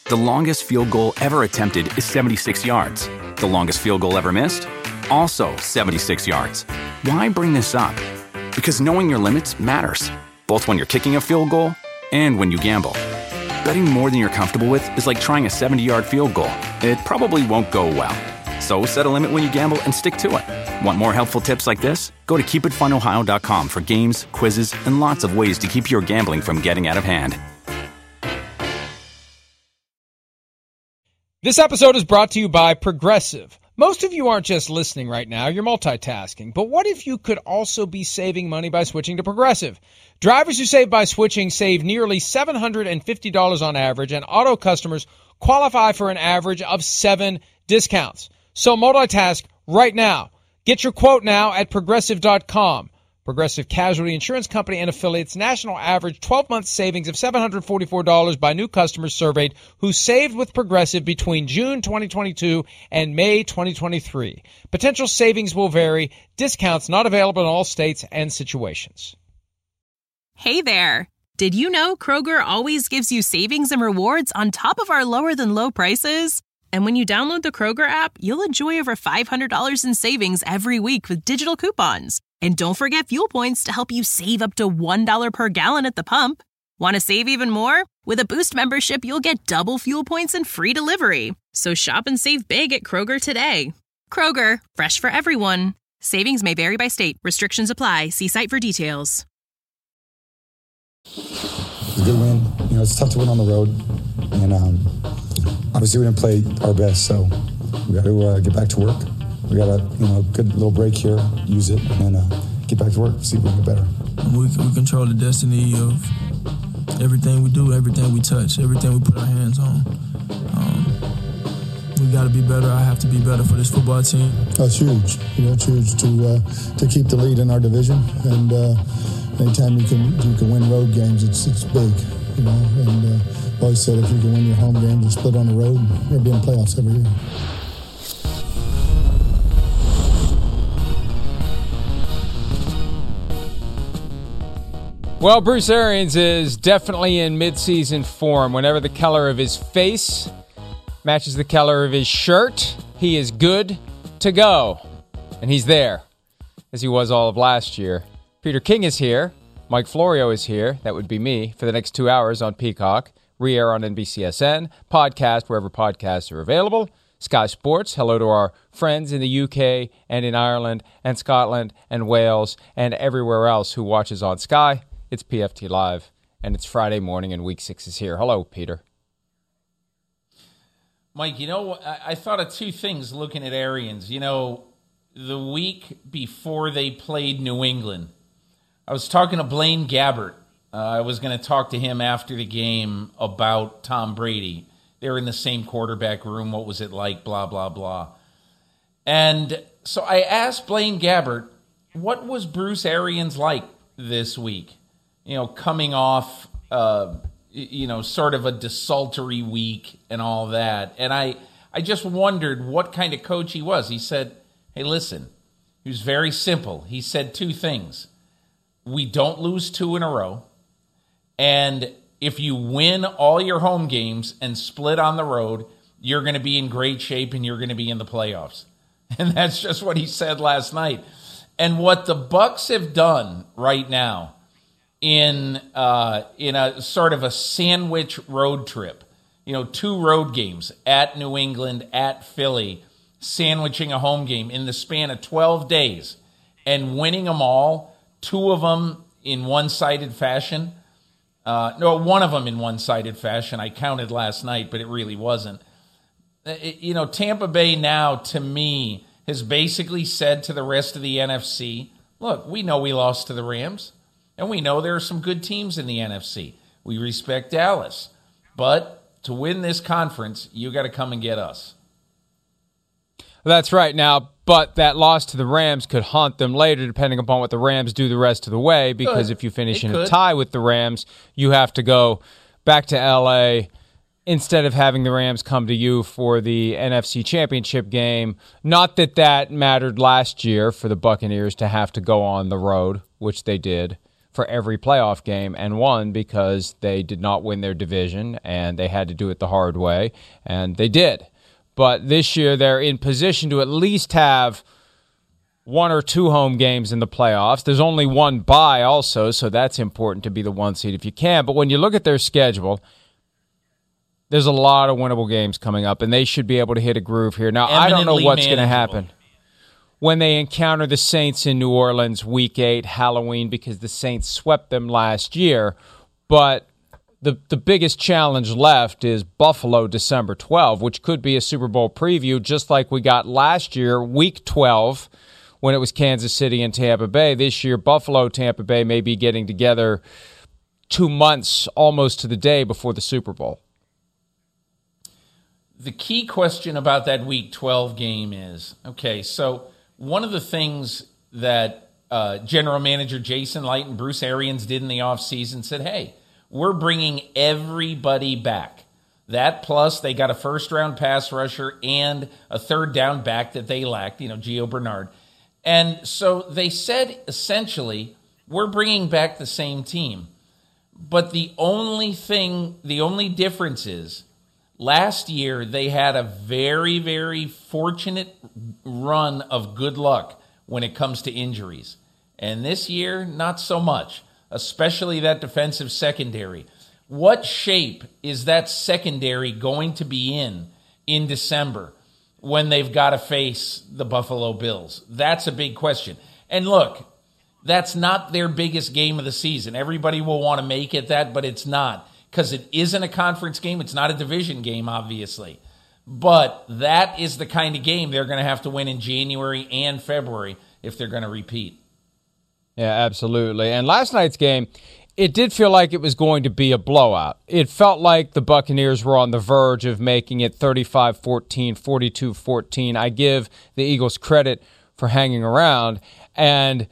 The longest field goal ever attempted is 76 yards. The longest field goal ever missed? Also 76 yards. Why bring this up? Because knowing your limits matters, both when you're kicking a field goal and when you gamble. Betting more than you're comfortable with is like trying a 70-yard field goal. It probably won't go well. So set a limit when you gamble and stick to it. Want more helpful tips like this? Go to keepitfunohio.com for games, quizzes, and lots of ways to keep your gambling from getting out of hand. This episode is brought to you by Progressive. Most of you aren't just listening right now, you're multitasking. But what if you could also be saving money by switching to Progressive? Drivers who save by switching save nearly $750 on average, and auto customers qualify for an average of 7 discounts. So multitask right now. Get your quote now at Progressive.com. Progressive Casualty Insurance Company and affiliates national average 12-month savings of $744 by new customers surveyed who saved with Progressive between June 2022 and May 2023. Potential savings will vary. Discounts not available in all states and situations. Hey there. Did you know Kroger always gives you savings and rewards on top of our lower-than-low prices? And when you download the Kroger app, you'll enjoy over $500 in savings every week with digital coupons. And don't forget fuel points to help you save up to $1 per gallon at the pump. Want to save even more? With a Boost membership, you'll get double fuel points and free delivery. So shop and save big at Kroger today. Kroger, fresh for everyone. Savings may vary by state. Restrictions apply. See site for details. It's a good win. You know, it's tough to win on the road. And obviously we didn't play our best, so we got to get back to work. We got a good little break here, use it, and then get back to work, see if we can get better. We control the destiny of everything we do, everything we touch, everything we put our hands on. We got to be better. I have to be better for this football team. That's huge. It's huge to keep the lead in our division, and anytime you can win road games, it's big. And I've always said if you can win your home games and split on the road, you're going to be in the playoffs every year. Well, Bruce Arians is definitely in midseason form. Whenever the color of his face matches the color of his shirt, he is good to go. And he's there, as he was all of last year. Peter King is here. Mike Florio is here. That would be me for the next 2 hours on Peacock. Re-air on NBCSN. Podcast wherever podcasts are available. Sky Sports. Hello to our friends in the UK and in Ireland and Scotland and Wales and everywhere else who watches on Sky. It's PFT Live, and it's Friday morning, and Week 6 is here. Hello, Peter. Mike, I thought of two things looking at Arians. The week before they played New England, I was talking to Blaine Gabbert. I was going to talk to him after the game about Tom Brady. They were in the same quarterback room. What was it like? Blah, blah, blah. And so I asked Blaine Gabbert, what was Bruce Arians like this week? Coming off, sort of a desultory week and all that. And I just wondered what kind of coach he was. He said, hey, listen, he was very simple. He said two things. We don't lose 2 in a row. And if you win all your home games and split on the road, you're going to be in great shape and you're going to be in the playoffs. And that's just what he said last night. And what the Bucs have done right now, in a sort of a sandwich road trip, 2 road games at New England, at Philly, sandwiching a home game in the span of 12 days and winning them all, 2 of them in one-sided fashion. One of them in one-sided fashion. I counted last night, but it really wasn't. Tampa Bay now, to me, has basically said to the rest of the NFC, look, we know we lost to the Rams. And we know there are some good teams in the NFC. We respect Dallas. But to win this conference, you got to come and get us. That's right. Now, but that loss to the Rams could haunt them later, depending upon what the Rams do the rest of the way, because if you finish in a tie with the Rams, you have to go back to L.A. instead of having the Rams come to you for the NFC Championship game. Not that mattered last year for the Buccaneers to have to go on the road, which they did. for every playoff game and won because they did not win their division and they had to do it the hard way, and they did. But this year they're in position to at least have 1 or 2 home games in the playoffs. There's only one bye also, so that's important to be the 1 seed if you can. But when you look at their schedule, there's a lot of winnable games coming up, and they should be able to hit a groove here. Now, I don't know what's going to happen when they encounter the Saints in New Orleans Week 8, Halloween, because the Saints swept them last year. But the biggest challenge left is Buffalo December 12, which could be a Super Bowl preview, just like we got last year, Week 12, when it was Kansas City and Tampa Bay. This year, Buffalo, Tampa Bay may be getting together 2 months almost to the day before the Super Bowl. The key question about that Week 12 game is, okay, so one of the things that General Manager Jason Light and Bruce Arians did in the offseason said, hey, we're bringing everybody back. That plus they got a first-round pass rusher and a third down back that they lacked, Gio Bernard. And so they said, essentially, we're bringing back the same team. But the only difference is, last year they had a very, very fortunate run of good luck when it comes to injuries. And this year, not so much, especially that defensive secondary. What shape is that secondary going to be in December when they've got to face the Buffalo Bills? That's a big question. And look, that's not their biggest game of the season. Everybody will want to make it that, but it's not, because it isn't a conference game. It's not a division game, obviously. But that is the kind of game they're going to have to win in January and February if they're going to repeat. Yeah, absolutely. And last night's game, it did feel like it was going to be a blowout. It felt like the Buccaneers were on the verge of making it 35-14, 42-14. I give the Eagles credit for hanging around. And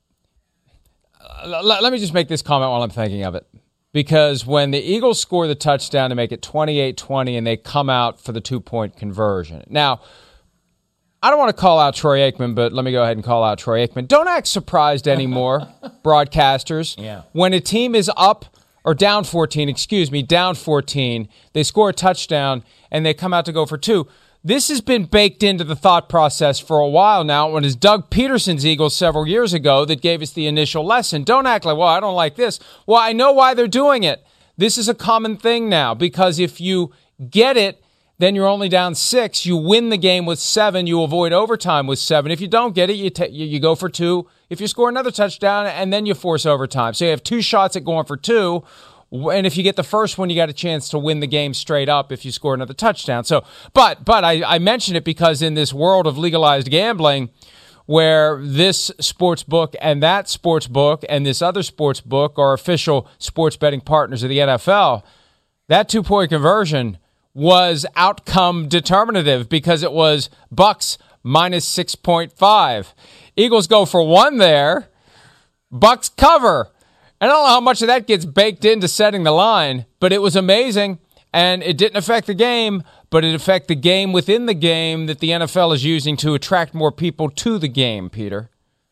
let me just make this comment while I'm thinking of it. Because when the Eagles score the touchdown to make it 28-20 and they come out for the 2-point conversion. Now, I don't want to call out Troy Aikman, but let me go ahead and call out Troy Aikman. Don't act surprised anymore, broadcasters. Yeah. When a team is up, or down 14, they score a touchdown, and they come out to go for 2. This has been baked into the thought process for a while now. When it's Doug Peterson's Eagles several years ago that gave us the initial lesson. Don't act like, well, I don't like this. Well, I know why they're doing it. This is a common thing now, because if you get it, then you're only down 6. You win the game with 7. You avoid overtime with 7. If you don't get it, you go for 2. If you score another touchdown, and then you force overtime. So you have 2 shots at going for 2. And if you get the first one, you got a chance to win the game straight up if you score another touchdown. So, but I mention it because in this world of legalized gambling, where this sports book and that sports book and this other sports book are official sports betting partners of the NFL, that 2-point conversion was outcome determinative because it was Bucks minus 6.5. Eagles go for 1 there. Bucks cover. I don't know how much of that gets baked into setting the line, but it was amazing, and it didn't affect the game, but it affected the game within the game that the NFL is using to attract more people to the game, Peter.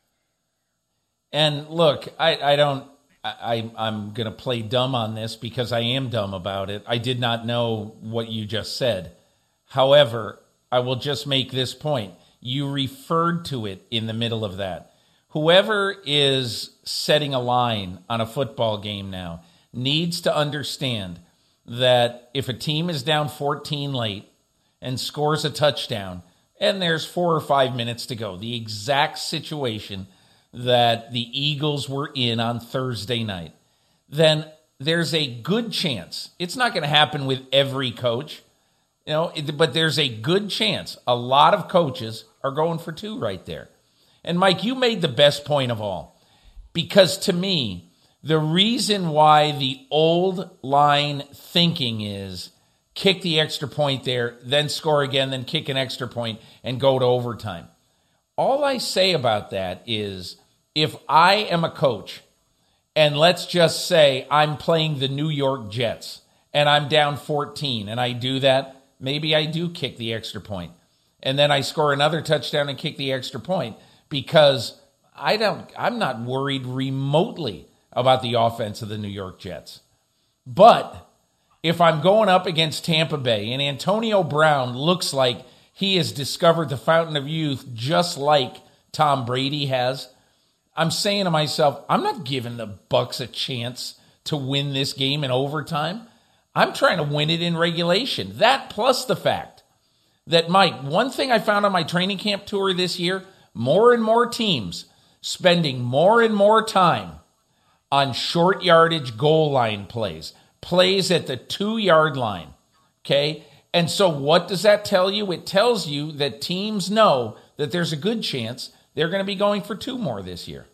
And look, I'm going to play dumb on this because I am dumb about it. I did not know what you just said. However, I will just make this point. You referred to it in the middle of that. Whoever is setting a line on a football game now needs to understand that if a team is down 14 late and scores a touchdown, and there's 4 or 5 minutes to go, the exact situation that the Eagles were in on Thursday night, then there's a good chance. It's not going to happen with every coach, but there's a good chance a lot of coaches are going for 2 right there. And Mike, you made the best point of all, because to me, the reason why the old line thinking is kick the extra point there, then score again, then kick an extra point and go to overtime. All I say about that is, if I am a coach, and let's just say I'm playing the New York Jets, and I'm down 14, and I do that, maybe I do kick the extra point. And then I score another touchdown and kick the extra point, because I'm not worried remotely about the offense of the New York Jets. But if I'm going up against Tampa Bay and Antonio Brown looks like he has discovered the fountain of youth just like Tom Brady has, I'm saying to myself, I'm not giving the Bucs a chance to win this game in overtime. I'm trying to win it in regulation. That plus the fact that, Mike, one thing I found on my training camp tour this year, more and more teams spending more and more time on short yardage goal line plays at the 2-yard line, okay? And so what does that tell you? It tells you that teams know that there's a good chance they're going to be going for 2 more this year.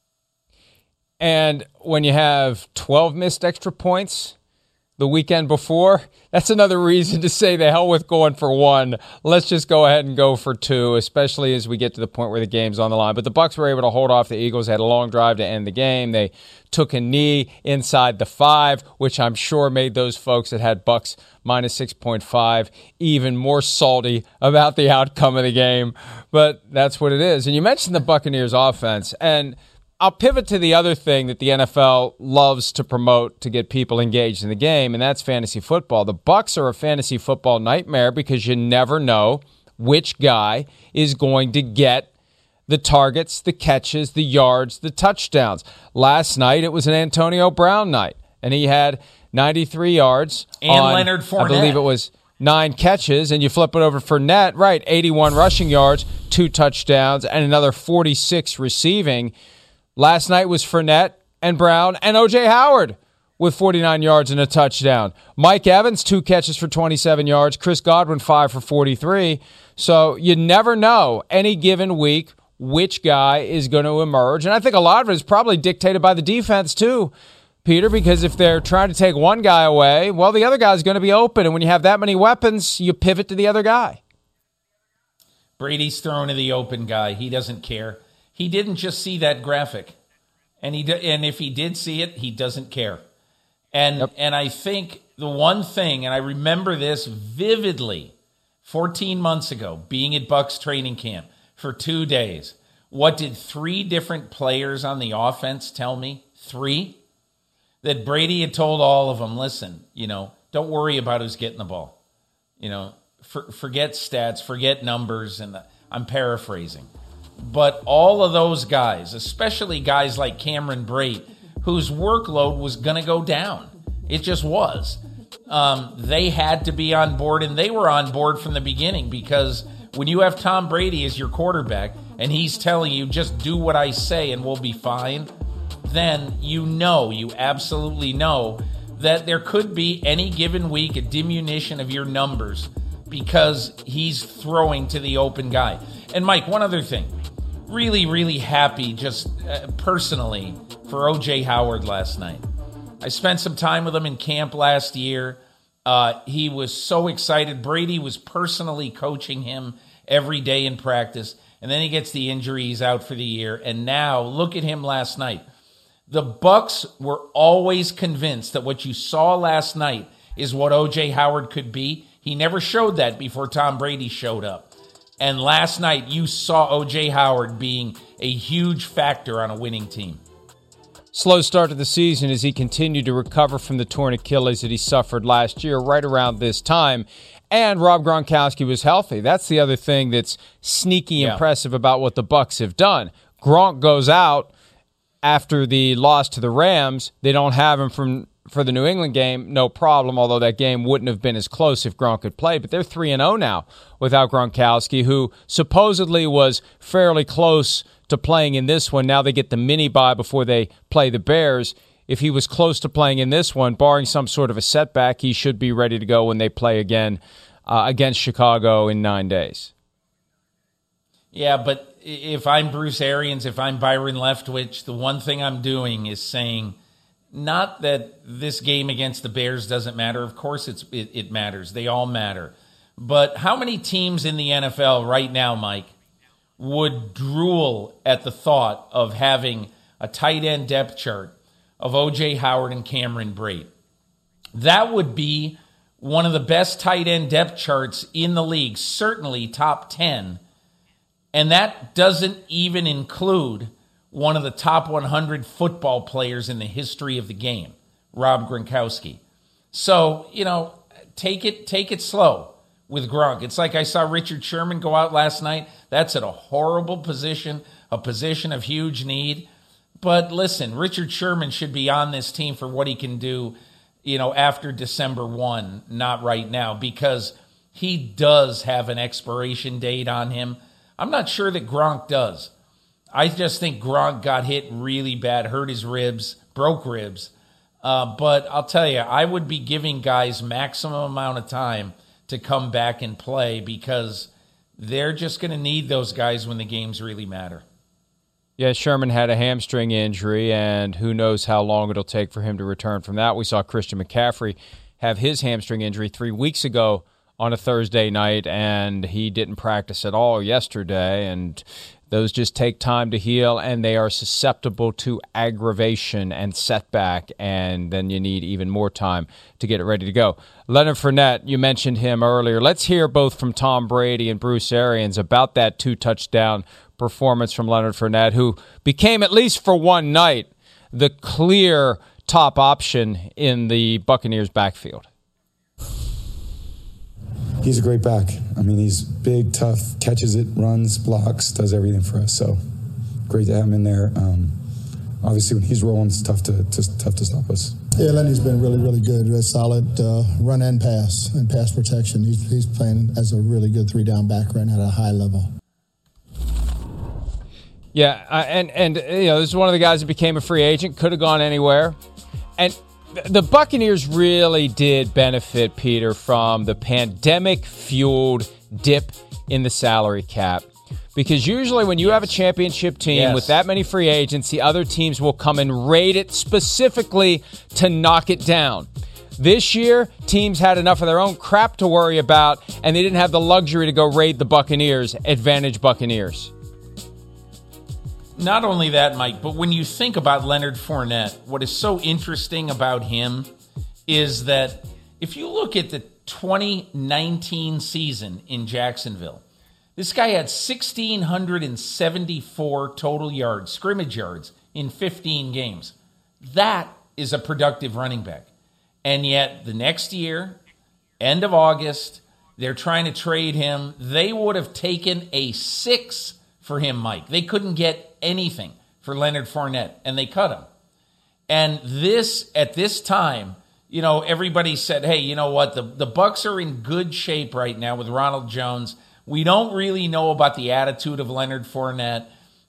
And when you have 12 missed extra points the weekend before, that's another reason to say the hell with going for 1. Let's just go ahead and go for 2, especially as we get to the point where the game's on the line. But the Bucs were able to hold off the Eagles. They had a long drive to end the game. They took a knee inside the 5, which I'm sure made those folks that had Bucs minus 6.5 even more salty about the outcome of the game. But that's what it is. And you mentioned the Buccaneers offense, and I'll pivot to the other thing that the NFL loves to promote to get people engaged in the game, and that's fantasy football. The Bucs are a fantasy football nightmare because you never know which guy is going to get the targets, the catches, the yards, the touchdowns. Last night, it was an Antonio Brown night, and he had 93 yards and on, Leonard Fournette. I believe it was 9 catches, and you flip it over for Fournette, right, 81 rushing yards, 2 touchdowns, and another 46 receiving. Last night was Fournette and Brown and O.J. Howard with 49 yards and a touchdown. Mike Evans, 2 catches for 27 yards. Chris Godwin, 5 for 43. So you never know any given week which guy is going to emerge. And I think a lot of it is probably dictated by the defense too, Peter, because if they're trying to take one guy away, well, the other guy's going to be open. And when you have that many weapons, you pivot to the other guy. Brady's throwing to the open guy. He doesn't care. He didn't just see that graphic, and if he did see it, he doesn't care. And I think the one thing, and I remember this vividly, 14 months ago, being at Bucs training camp for 2 days. What did 3 different players on the offense tell me? 3? That Brady had told all of them, listen, don't worry about who's getting the ball. Forget stats, forget numbers, and I'm paraphrasing. But all of those guys, especially guys like Cameron Brate, whose workload was going to go down. It just was. They had to be on board, and they were on board from the beginning, because when you have Tom Brady as your quarterback and he's telling you just do what I say and we'll be fine, then you absolutely know that there could be any given week a diminution of your numbers because he's throwing to the open guy. And Mike, one other thing. Really, really happy just personally for O.J. Howard last night. I spent some time with him in camp last year. He was so excited. Brady was personally coaching him every day in practice. And then he gets the injury. He's out for the year. And now look at him last night. The Bucs were always convinced that what you saw last night is what O.J. Howard could be. He never showed that before Tom Brady showed up. And last night, you saw O.J. Howard being a huge factor on a winning team. Slow start to the season as he continued to recover from the torn Achilles that he suffered last year right around this time. And Rob Gronkowski was healthy. That's the other thing that's sneaky impressive about what the Bucs have done. Gronk goes out after the loss to the Rams. They don't have him for the New England game, no problem, although that game wouldn't have been as close if Gronk had played. But they're 3-0 now without Gronkowski, who supposedly was fairly close to playing in this one. Now they get the mini-bye before they play the Bears. If he was close to playing in this one, barring some sort of a setback, he should be ready to go when they play again against Chicago in 9 days. Yeah, but if I'm Bruce Arians, if I'm Byron Leftwich, the one thing I'm doing is saying, not that this game against the Bears doesn't matter. Of course it matters. They all matter. But how many teams in the NFL right now, Mike, would drool at the thought of having a tight end depth chart of O.J. Howard and Cameron Brate? That would be one of the best tight end depth charts in the league, certainly top 10. And that doesn't even include one of the top 100 football players in the history of the game, Rob Gronkowski. So, take it slow with Gronk. It's like I saw Richard Sherman go out last night. That's at a horrible position, a position of huge need. But listen, Richard Sherman should be on this team for what he can do, after December 1, not right now, because he does have an expiration date on him. I'm not sure that Gronk does. I just think Gronk got hit really bad, hurt his ribs, broke ribs. But I'll tell you, I would be giving guys maximum amount of time to come back and play because they're just going to need those guys when the games really matter. Yeah, Sherman had a hamstring injury, and who knows how long it'll take for him to return from that. We saw Christian McCaffrey have his hamstring injury 3 weeks ago on a Thursday night, and he didn't practice at all yesterday, and those just take time to heal, and they are susceptible to aggravation and setback, and then you need even more time to get it ready to go. Leonard Fournette, you mentioned him earlier. Let's hear both from Tom Brady and Bruce Arians about that 2-touchdown performance from Leonard Fournette, who became, at least for one night, the clear top option in the Buccaneers backfield. He's a great back. I mean, he's big, tough, catches it, runs, blocks, does everything for us. So great to have him in there. Obviously, when he's rolling, it's tough to stop us. Yeah, Lenny's been really, really good. Really solid run and pass protection. He's playing as a really good 3-down back right now at a high level. Yeah, and this is one of the guys that became a free agent, could have gone anywhere. And the Buccaneers really did benefit, Peter, from the pandemic-fueled dip in the salary cap. Because usually when you have a championship team with that many free agents, the other teams will come and raid it specifically to knock it down. This year, teams had enough of their own crap to worry about, and they didn't have the luxury to go raid the Buccaneers. Advantage Buccaneers. Not only that, Mike, but when you think about Leonard Fournette, what is so interesting about him is that if you look at the 2019 season in Jacksonville, this guy had 1,674 total yards, scrimmage yards, in 15 games. That is a productive running back. And yet the next year, end of August, they're trying to trade him. They would have taken a 6 for him, Mike. They couldn't get anything for Leonard Fournette, and they cut him. And at this time, everybody said, hey, you know what? The Bucs are in good shape right now with Ronald Jones. We don't really know about the attitude of Leonard Fournette.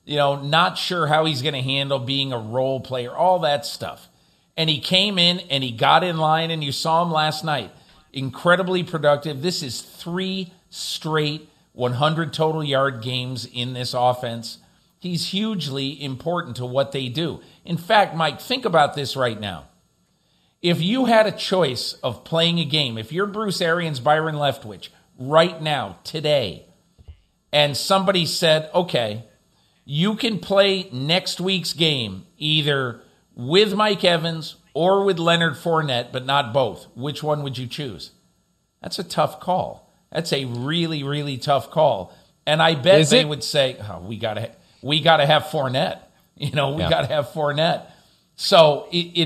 Not sure how he's going to handle being a role player, all that stuff. And he came in and he got in line, and you saw him last night. Incredibly productive. This is 3 straight 100 total yard games in this offense. He's hugely important to what they do. In fact, Mike, think about this right now. If you had a choice of playing a game, if you're Bruce Arians, Byron Leftwich, right now, today, and somebody said, okay, you can play next week's game either with Mike Evans or with Leonard Fournette, but not both, which one would you choose? That's a tough call. That's a really, really tough call. And I bet they would say, we got to have Fournette. We got to have Fournette. So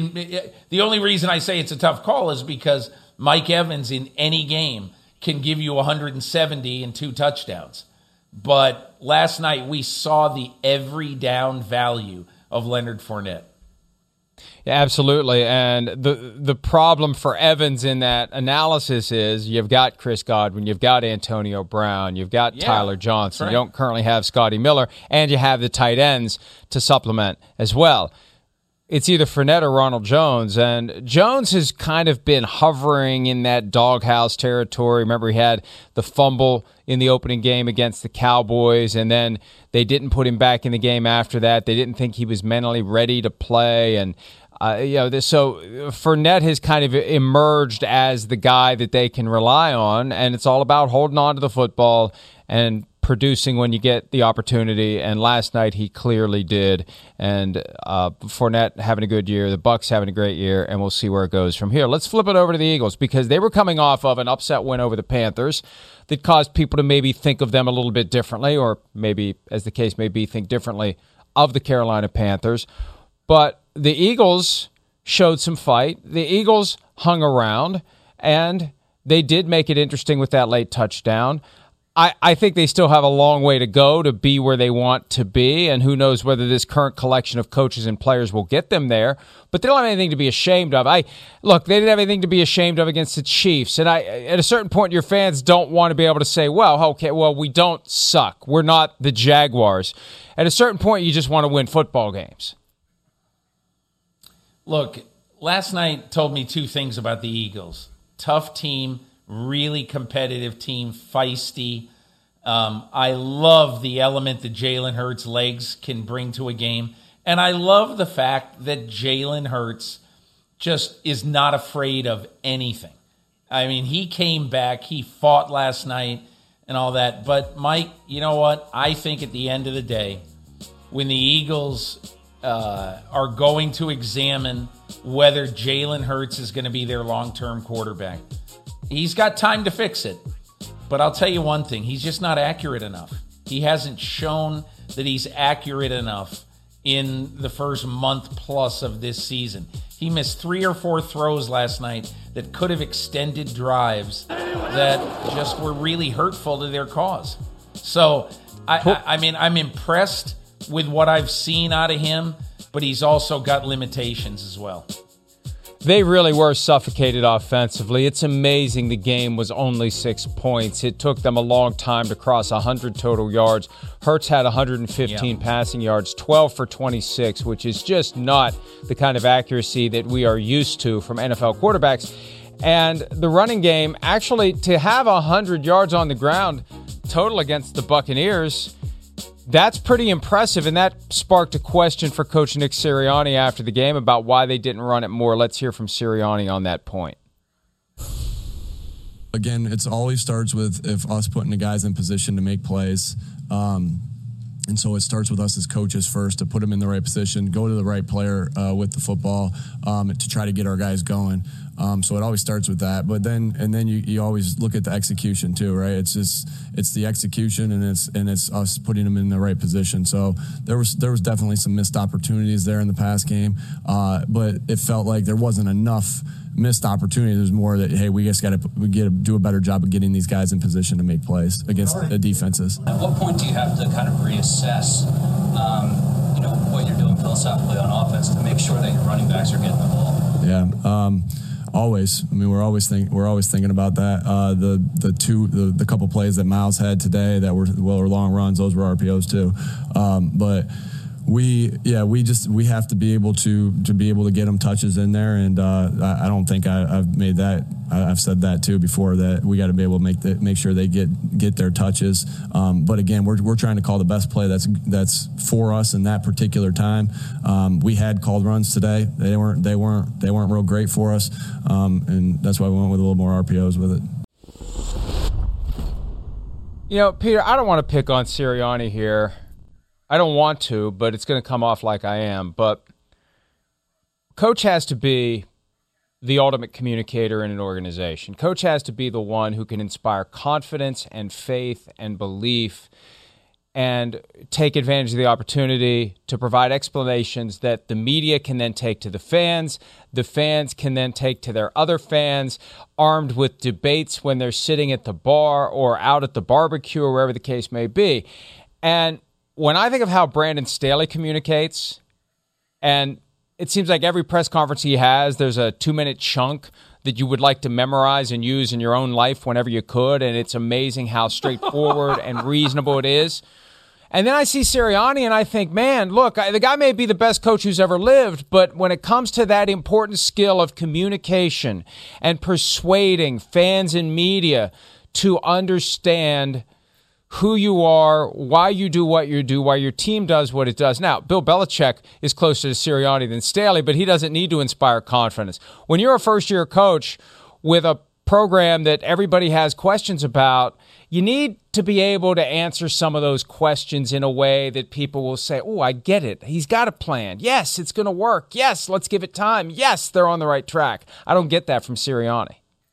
the only reason I say it's a tough call is because Mike Evans in any game can give you 170 and 2 touchdowns. But last night we saw the every down value of Leonard Fournette. Yeah, absolutely. And the problem for Evans in that analysis is you've got Chris Godwin, you've got Antonio Brown, you've got Tyler Johnson. Right. You don't currently have Scotty Miller, and you have the tight ends to supplement as well. It's either Fournette or Ronald Jones, and Jones has kind of been hovering in that doghouse territory. Remember, he had the fumble in the opening game against the Cowboys, and then they didn't put him back in the game after that. They didn't think he was mentally ready to play, and so Fournette has kind of emerged as the guy that they can rely on, and it's all about holding on to the football and producing when you get the opportunity, and last night he clearly did. And Fournette having a good year, the Bucs having a great year, and we'll see where it goes from here. Let's flip it over to the Eagles, because they were coming off of an upset win over the Panthers that caused people to maybe think of them a little bit differently, or maybe, as the case may be, think differently of the Carolina Panthers. But the Eagles showed some fight. The Eagles hung around, and they did make it interesting with that late touchdown. I think they still have a long way to go to be where they want to be, and who knows whether this current collection of coaches and players will get them there. But they don't have anything to be ashamed of. Look, they didn't have anything to be ashamed of against the Chiefs. And at a certain point, your fans don't want to be able to say, well, okay, well, we don't suck. We're not the Jaguars. At a certain point, you just want to win football games. Look, last night told me two things about the Eagles. Tough team, really competitive team, feisty. I love the element that Jalen Hurts' legs can bring to a game. And I love the fact that Jalen Hurts just is not afraid of anything. I mean, he came back, he fought last night and all that. But, Mike, you know what? I think at the end of the day, when the Eagles are going to examine whether Jalen Hurts is going to be their long-term quarterback, he's got time to fix it. But I'll tell you one thing, he's just not accurate enough. He hasn't shown that he's accurate enough in the first month plus of this season. He missed 3 or 4 throws last night that could have extended drives that just were really hurtful to their cause. So, I mean, I'm impressed with what I've seen out of him, but he's also got limitations as well. They really were suffocated offensively. It's amazing the game was only 6 points. It took them a long time to cross 100 total yards. Hurts had 115 passing yards, 12 for 26, which is just not the kind of accuracy that we are used to from NFL quarterbacks. And the running game, actually, to have 100 yards on the ground total against the Buccaneers, that's pretty impressive, and that sparked a question for Coach Nick Sirianni after the game about why they didn't run it more. Let's hear from Sirianni on that point. Again, it always starts with us putting the guys in position to make plays. And so it starts with us as coaches first to put them in the right position, go to the right player with the football to try to get our guys going. So it always starts with that. But then you always look at the execution too, right? It's the execution and it's us putting them in the right position. So there was definitely some missed opportunities there in the pass game, but it felt like there wasn't enough missed opportunity. There's more that, hey, we just got to do a better job of getting these guys in position to make plays against the defenses. At what point do you have to kind of reassess, what you're doing philosophically on offense to make sure that your running backs are getting the ball? Yeah. Always. I mean, we're always thinking about that. The couple plays that Miles had today that were long runs, those were RPOs too. But we have to be able to get them touches in there, and I don't think I've made that. I've said that too before, that we got to be able to make sure they get their touches. But again, we're trying to call the best play that's for us in that particular time. We had called runs today. They weren't real great for us, and that's why we went with a little more RPOs with it. You know, Peter, I don't want to pick on Sirianni here. I don't want to, but it's going to come off like I am. But coach has to be the ultimate communicator in an organization. Coach has to be the one who can inspire confidence and faith and belief and take advantage of the opportunity to provide explanations that the media can then take to the fans can then take to their other fans, armed with debates when they're sitting at the bar or out at the barbecue or wherever the case may be. And when I think of how Brandon Staley communicates, and it seems like every press conference he has, there's a 2-minute chunk that you would like to memorize and use in your own life whenever you could, and it's amazing how straightforward and reasonable it is. And then I see Sirianni, and I think, man, look, the guy may be the best coach who's ever lived, but when it comes to that important skill of communication and persuading fans and media to understand who you are, why you do what you do, why your team does what it does. Now, Bill Belichick is closer to Sirianni than Staley, but he doesn't need to inspire confidence. When you're a first-year coach with a program that everybody has questions about, you need to be able to answer some of those questions in a way that people will say, oh, I get it. He's got a plan. Yes, it's going to work. Yes, let's give it time. Yes, they're on the right track. I don't get that from Sirianni.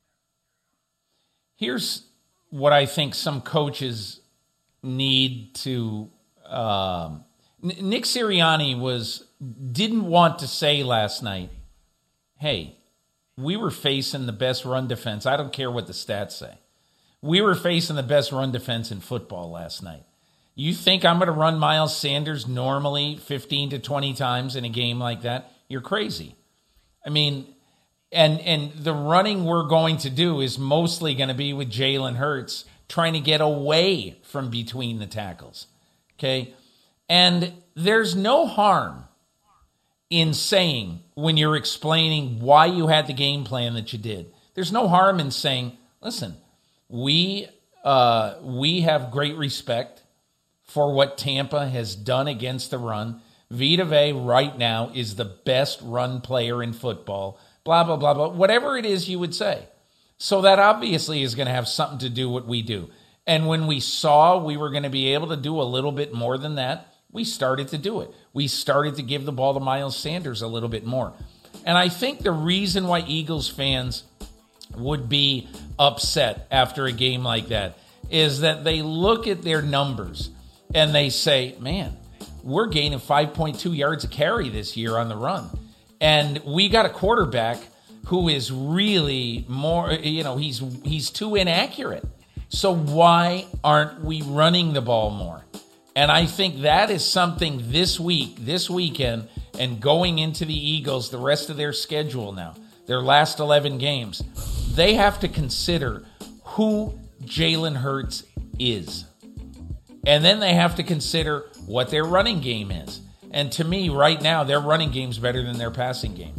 Here's what I think some coaches need to Nick Sirianni didn't want to say last night, hey, we were facing the best run defense. I don't care what the stats say. We were facing the best run defense in football last night. You think I'm going to run Miles Sanders normally 15 to 20 times in a game like that? You're crazy. I mean, and the running we're going to do is mostly going to be with Jalen Hurts trying to get away from between the tackles. Okay? And there's no harm in saying, when you're explaining why you had the game plan that you did, there's no harm in saying, listen, we have great respect for what Tampa has done against the run. Vita Vea right now is the best run player in football, blah, blah, blah, blah, whatever it is you would say. So that obviously is going to have something to do with what we do. And when we saw we were going to be able to do a little bit more than that, we started to do it. We started to give the ball to Miles Sanders a little bit more. And I think the reason why Eagles fans would be upset after a game like that is that they look at their numbers and they say, man, we're gaining 5.2 yards a carry this year on the run. And we got a quarterback who is really more, he's too inaccurate. So why aren't we running the ball more? And I think that is something this weekend, and going into the Eagles, the rest of their schedule now, their last 11 games, they have to consider who Jalen Hurts is. And then they have to consider what their running game is. And to me, right now, their running game's better than their passing game.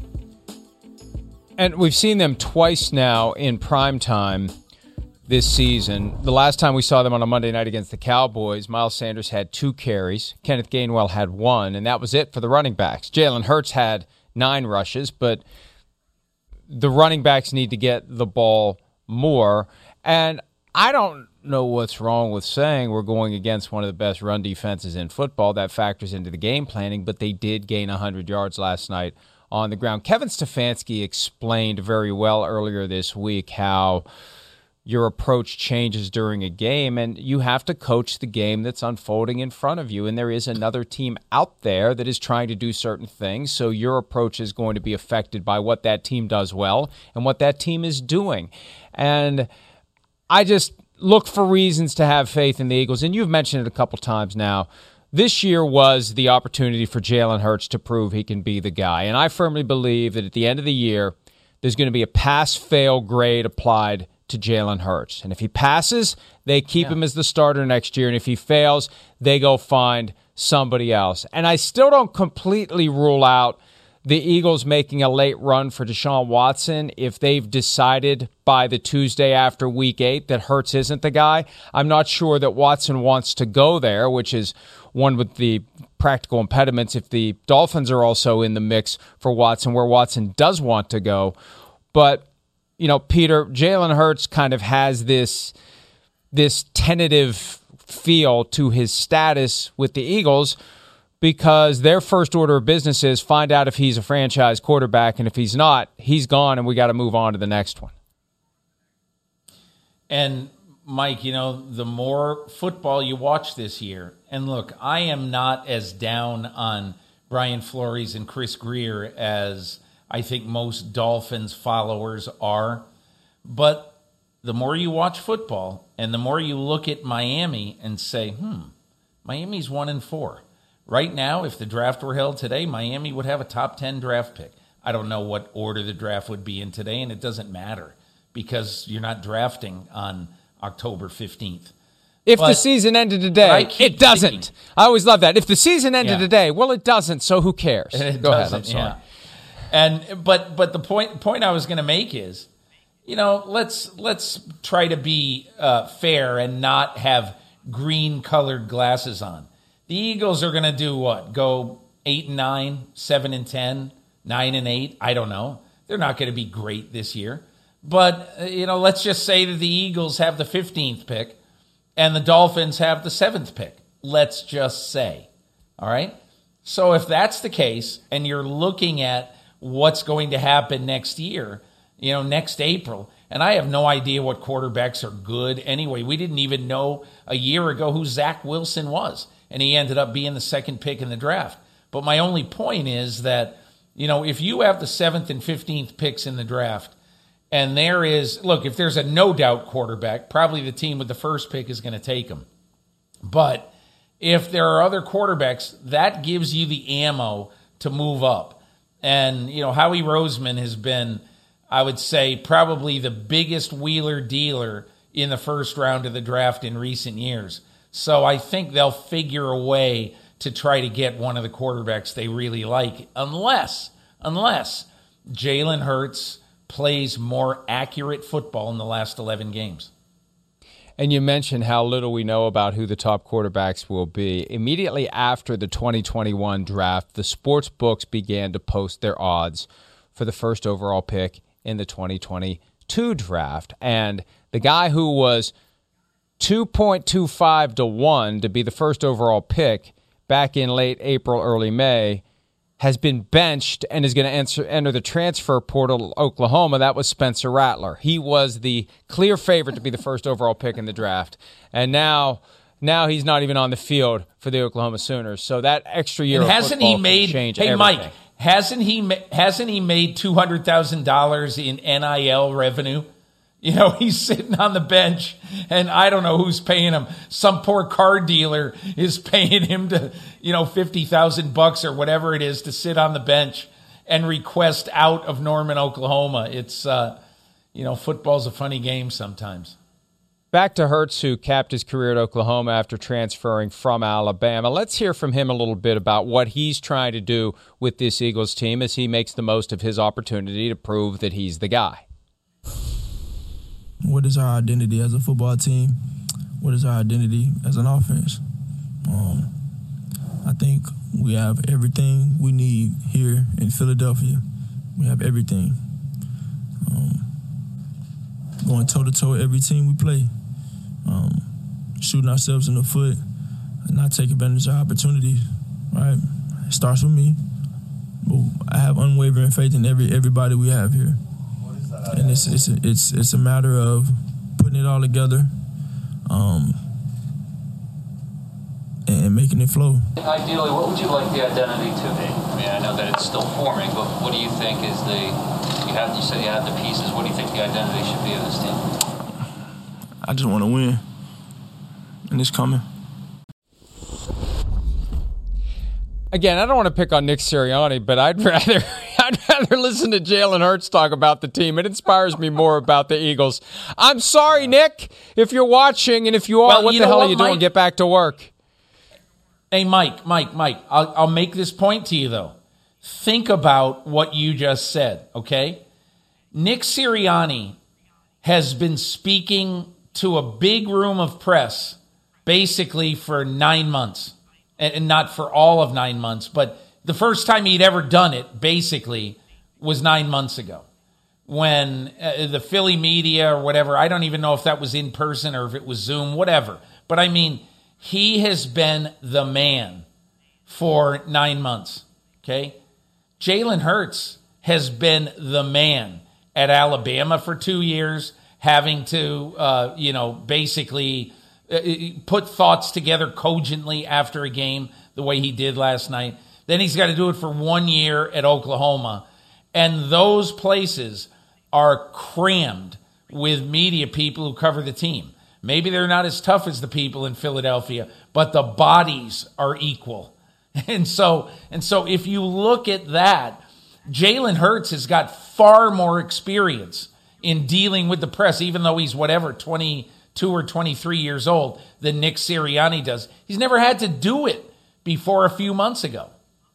And we've seen them twice now in prime time this season. The last time we saw them on a Monday night against the Cowboys, Miles Sanders had 2 carries. Kenneth Gainwell had 1, and that was it for the running backs. Jalen Hurts had 9 rushes, but the running backs need to get the ball more. And I don't know what's wrong with saying we're going against one of the best run defenses in football. That factors into the game planning, but they did gain 100 yards last night on the ground. Kevin Stefanski explained very well earlier this week how your approach changes during a game, and you have to coach the game that's unfolding in front of you. And there is another team out there that is trying to do certain things, so your approach is going to be affected by what that team does well and what that team is doing. And I just look for reasons to have faith in the Eagles, and you've mentioned it a couple times now. This year was the opportunity for Jalen Hurts to prove he can be the guy, and I firmly believe that at the end of the year, there's going to be a pass-fail grade applied to Jalen Hurts. And if he passes, they keep him as the starter next year. And if he fails, they go find somebody else. And I still don't completely rule out the Eagles making a late run for Deshaun Watson if they've decided by the Tuesday after Week 8 that Hurts isn't the guy. I'm not sure that Watson wants to go there, which is one with the practical impediments if the Dolphins are also in the mix for Watson, where Watson does want to go. But Peter, Jalen Hurts kind of has this tentative feel to his status with the Eagles because their first order of business is find out if he's a franchise quarterback, and if he's not, he's gone, and we got to move on to the next one. And, Mike, the more football you watch this year, and look, I am not as down on Brian Flores and Chris Grier as I think most Dolphins followers are. But the more you watch football and the more you look at Miami and say, Miami's 1-4. Right now, if the draft were held today, Miami would have a top 10 draft pick. I don't know what order the draft would be in today, and it doesn't matter because you're not drafting on October 15th. If the season ended today, it doesn't. Thinking, I always love that. If the season ended today, well, it doesn't, so who cares? Go ahead, I'm sorry. Yeah. And but the point I was going to make is, let's try to be fair and not have green-colored glasses on. The Eagles are going to do what? Go 8-9, 7-10, 9-8? I don't know. They're not going to be great this year. But, let's just say that the Eagles have the 15th pick and the Dolphins have the 7th pick. Let's just say. All right? So if that's the case and you're looking at what's going to happen next year, next April, and I have no idea what quarterbacks are good anyway. We didn't even know a year ago who Zach Wilson was. and he ended up being the second pick in the draft. But my only point is that, if you have the 7th and 15th picks in the draft, and if there's a no-doubt quarterback, probably the team with the first pick is going to take him. But if there are other quarterbacks, that gives you the ammo to move up. And, Howie Roseman has been, I would say, probably the biggest wheeler dealer in the first round of the draft in recent years. So I think they'll figure a way to try to get one of the quarterbacks they really like, unless Jalen Hurts plays more accurate football in the last 11 games. And you mentioned how little we know about who the top quarterbacks will be. Immediately after the 2021 draft, the sports books began to post their odds for the first overall pick in the 2022 draft. And the guy who was 2.25 to 1 to be the first overall pick back in late April, early May, has been benched and is going to enter the transfer portal to Oklahoma. That was Spencer Rattler. He was the clear favorite to be the first overall pick in the draft. And now he's not even on the field for the Oklahoma Sooners. So that extra year of football can change everything. Mike, hasn't he made $200,000 in NIL revenue? He's sitting on the bench, and I don't know who's paying him. Some poor car dealer is paying him to, $50,000 or whatever it is to sit on the bench and request out of Norman, Oklahoma. It's, football's a funny game sometimes. Back to Hurts, who capped his career at Oklahoma after transferring from Alabama. Let's hear from him a little bit about what he's trying to do with this Eagles team as he makes the most of his opportunity to prove that he's the guy. What is our identity as a football team? What is our identity as an offense? I think we have everything we need here in Philadelphia. We have everything. Going toe-to-toe with every team we play. Shooting ourselves in the foot and not take advantage of opportunities, right? It starts with me. But I have unwavering faith in everybody we have here. And it's a matter of putting it all together and making it flow. Ideally, what would you like the identity to be? I mean, I know that it's still forming, but what do you think is you said you have the pieces. What do you think the identity should be of this team? I just want to win, and it's coming. Again, I don't want to pick on Nick Sirianni, but I'd rather listen to Jalen Hurts talk about the team. It inspires me more about the Eagles. I'm sorry, Nick, if you're watching, and if you are, what the hell are you doing? Get back to work. Hey, Mike, I'll make this point to you, though. Think about what you just said, okay? Nick Sirianni has been speaking to a big room of press basically for 9 months. And not for all of 9 months, but the first time he'd ever done it, basically, was 9 months ago. When the Philly media or whatever, I don't even know if that was in person or if it was Zoom, whatever. But I mean, he has been the man for 9 months, okay? Jalen Hurts has been the man at Alabama for 2 years, having to, basically put thoughts together cogently after a game the way he did last night. Then he's got to do it for 1 year at Oklahoma. And those places are crammed with media people who cover the team. Maybe they're not as tough as the people in Philadelphia, but the bodies are equal. And so if you look at that, Jalen Hurts has got far more experience in dealing with the press, even though he's 22 or 23 years old, than Nick Sirianni does. He's never had to do it before a few months ago.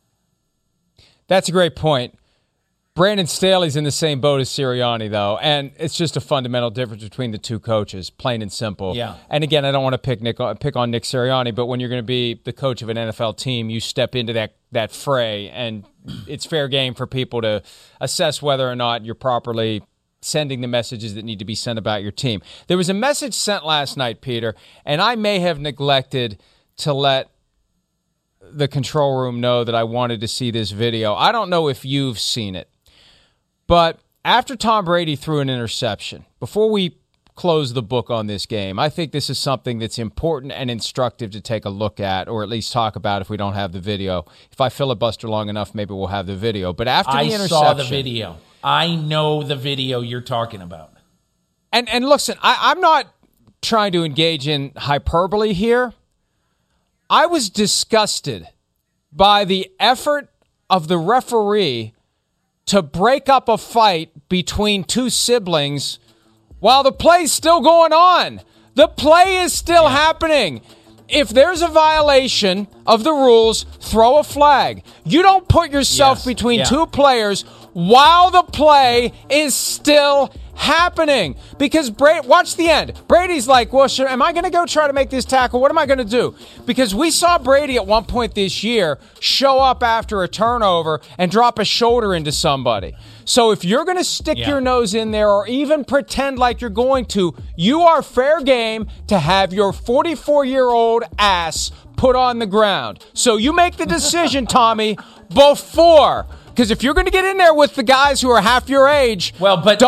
That's a great point. Brandon Staley's in the same boat as Sirianni, though, and it's just a fundamental difference between the two coaches, plain and simple. Yeah. And again, I don't want to pick on Nick Sirianni, but when you're going to be the coach of an NFL team, you step into that fray, and it's fair game for people to assess whether or not you're properly sending the messages that need to be sent about your team. There was a message sent last night, Peter, and I may have neglected to let the control room know that I wanted to see this video. I don't know if you've seen it, but after Tom Brady threw an interception, before we close the book on this game. I think this is something that's important and instructive to take a look at, or at least talk about if we don't have the video. If I filibuster long enough, maybe we'll have the video. But after the interception... I saw the video. I know the video you're talking about. And listen, I'm not trying to engage in hyperbole here. I was disgusted by the effort of the referee to break up a fight between two siblings while the play's still going on. The play is still happening. If there's a violation of the rules, throw a flag. You don't put yourself between two players while the play is still happening. Because watch the end. Brady's like, well, am I going to go try to make this tackle? What am I going to do? Because we saw Brady at one point this year show up after a turnover and drop a shoulder into somebody. So if you're going to stick your nose in there or even pretend like you're going to, you are fair game to have your 44-year-old ass put on the ground. So you make the decision, Tommy, before. Because if you're going to get in there with the guys who are half your age, why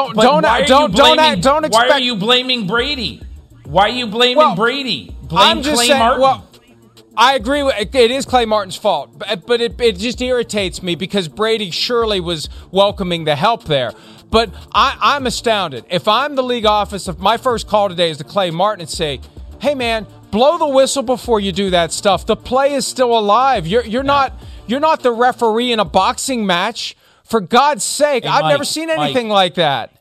are you blaming Brady? Why are you blaming Brady? Blame Clay Martin. Well, I agree. It is Clay Martin's fault, but it just irritates me because Brady surely was welcoming the help there. But I'm astounded. If I'm the league office, if my first call today is to Clay Martin and say, hey, man, blow the whistle before you do that stuff. The play is still alive. You're not the referee in a boxing match. For God's sake, I've never seen anything like that.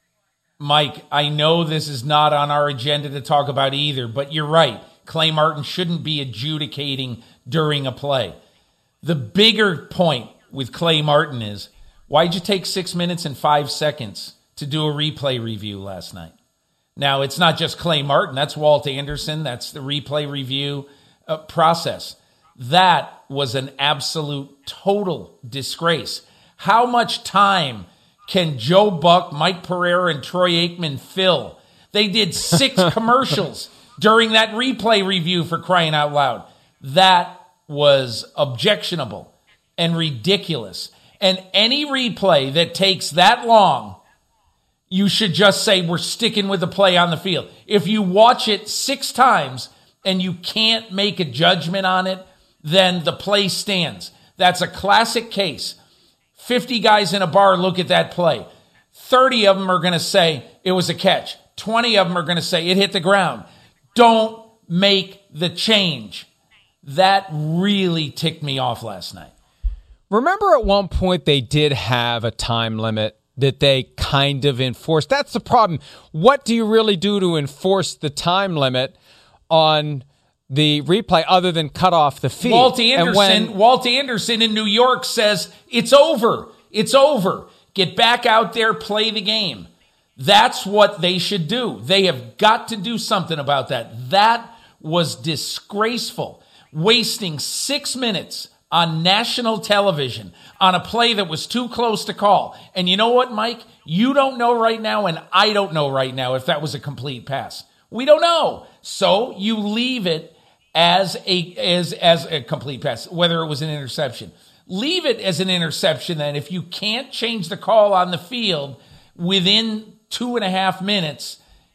Mike, I know this is not on our agenda to talk about either, but you're right. Clay Martin shouldn't be adjudicating during a play. The bigger point with Clay Martin is, why'd you take 6 minutes and 5 seconds to do a replay review last night? Now, it's not just Clay Martin. That's Walt Anderson. That's the replay review process. That was an absolute total disgrace. How much time can Joe Buck, Mike Pereira, and Troy Aikman fill? They did 6 commercials during that replay review, for crying out loud. That was objectionable and ridiculous. And any replay that takes that long, you should just say, we're sticking with the play on the field. If you watch it 6 times and you can't make a judgment on it, then the play stands. That's a classic case. 50 guys in a bar look at that play. 30 of them are going to say it was a catch. 20 of them are going to say it hit the ground. Don't make the change. That really ticked me off last night. Remember at one point they did have a time limit that they kind of enforced. That's the problem. What do you really do to enforce the time limit on the replay other than cut off the feed? Walt Anderson in New York says, it's over. It's over. Get back out there, play the game. That's what they should do. They have got to do something about that. That was disgraceful. Wasting 6 minutes on national television on a play that was too close to call. And you know what, Mike? You don't know right now, and I don't know right now if that was a complete pass. We don't know. So you leave it as a complete pass, whether it was an interception. Leave it as an interception then. If you can't change the call on the field within 2.5 minutes,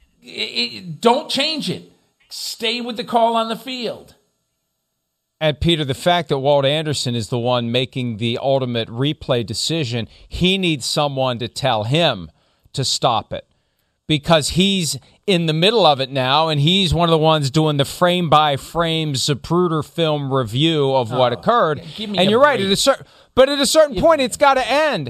don't change it. Stay with the call on the field. And, Peter, the fact that Walt Anderson is the one making the ultimate replay decision, he needs someone to tell him to stop it because he's in the middle of it now, and he's one of the ones doing the frame-by-frame Zapruder film review of what occurred. And you're right. But at a certain point, it's got to end.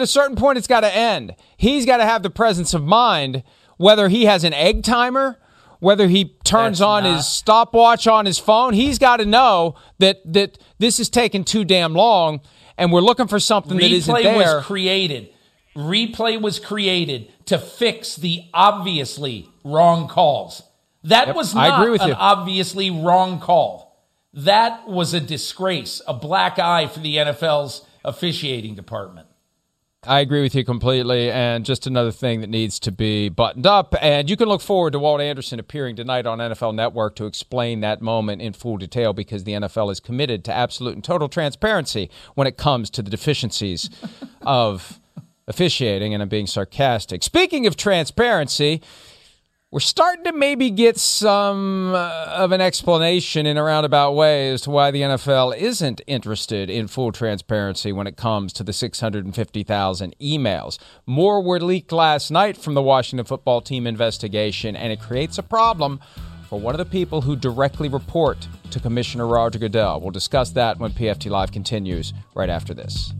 He's got to have the presence of mind, whether he has an egg timer, whether he turns on his stopwatch on his phone. He's got to know that this is taking too damn long, and we're looking for something that isn't there. Replay was created to fix the obviously wrong calls. That was not an obviously wrong call. That was a disgrace, a black eye for the NFL's officiating department. I agree with you completely, and just another thing that needs to be buttoned up. And you can look forward to Walt Anderson appearing tonight on NFL Network to explain that moment in full detail because the NFL is committed to absolute and total transparency when it comes to the deficiencies of officiating, and I'm being sarcastic. Speaking of transparency, We're starting to maybe get some of an explanation in a roundabout way as to why the NFL isn't interested in full transparency when it comes to the 650,000 emails. More were leaked last night from the Washington football team investigation, and it creates a problem for one of the people who directly report to Commissioner Roger Goodell. We'll discuss that when PFT Live continues right after this.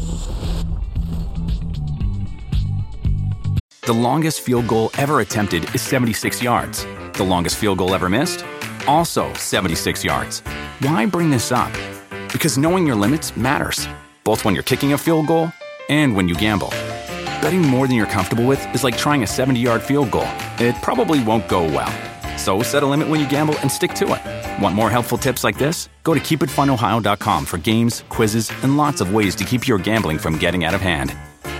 The longest field goal ever attempted is 76 yards. The longest field goal ever missed? Also 76 yards. Why bring this up? Because knowing your limits matters, both when you're kicking a field goal and when you gamble. Betting more than you're comfortable with is like trying a 70-yard field goal. It probably won't go well. So set a limit when you gamble and stick to it. Want more helpful tips like this? Go to keepitfunohio.com for games, quizzes, and lots of ways to keep your gambling from getting out of hand.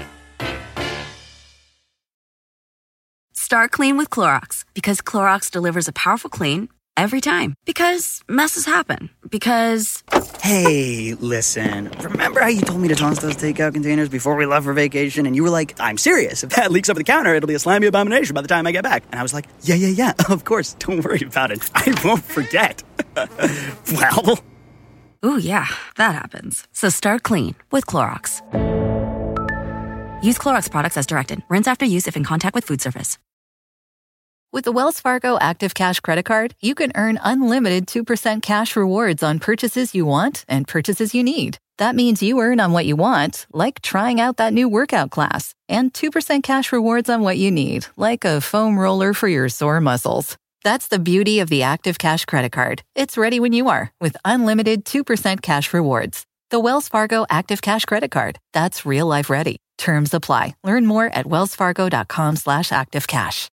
Start clean with Clorox, because Clorox delivers a powerful clean every time. Because messes happen. Because... Hey, listen. Remember how you told me to toss those takeout containers before we left for vacation? And you were like, I'm serious. If that leaks over the counter, it'll be a slimy abomination by the time I get back. And I was like, yeah, of course. Don't worry about it. I won't forget. Well... Ooh, yeah, that happens. So start clean with Clorox. Use Clorox products as directed. Rinse after use if in contact with food surface. With the Wells Fargo Active Cash Credit Card, you can earn unlimited 2% cash rewards on purchases you want and purchases you need. That means you earn on what you want, like trying out that new workout class, and 2% cash rewards on what you need, like a foam roller for your sore muscles. That's the beauty of the Active Cash Credit Card. It's ready when you are, with unlimited 2% cash rewards. The Wells Fargo Active Cash Credit Card. That's real life ready. Terms apply. Learn more at wellsfargo.com/activecash.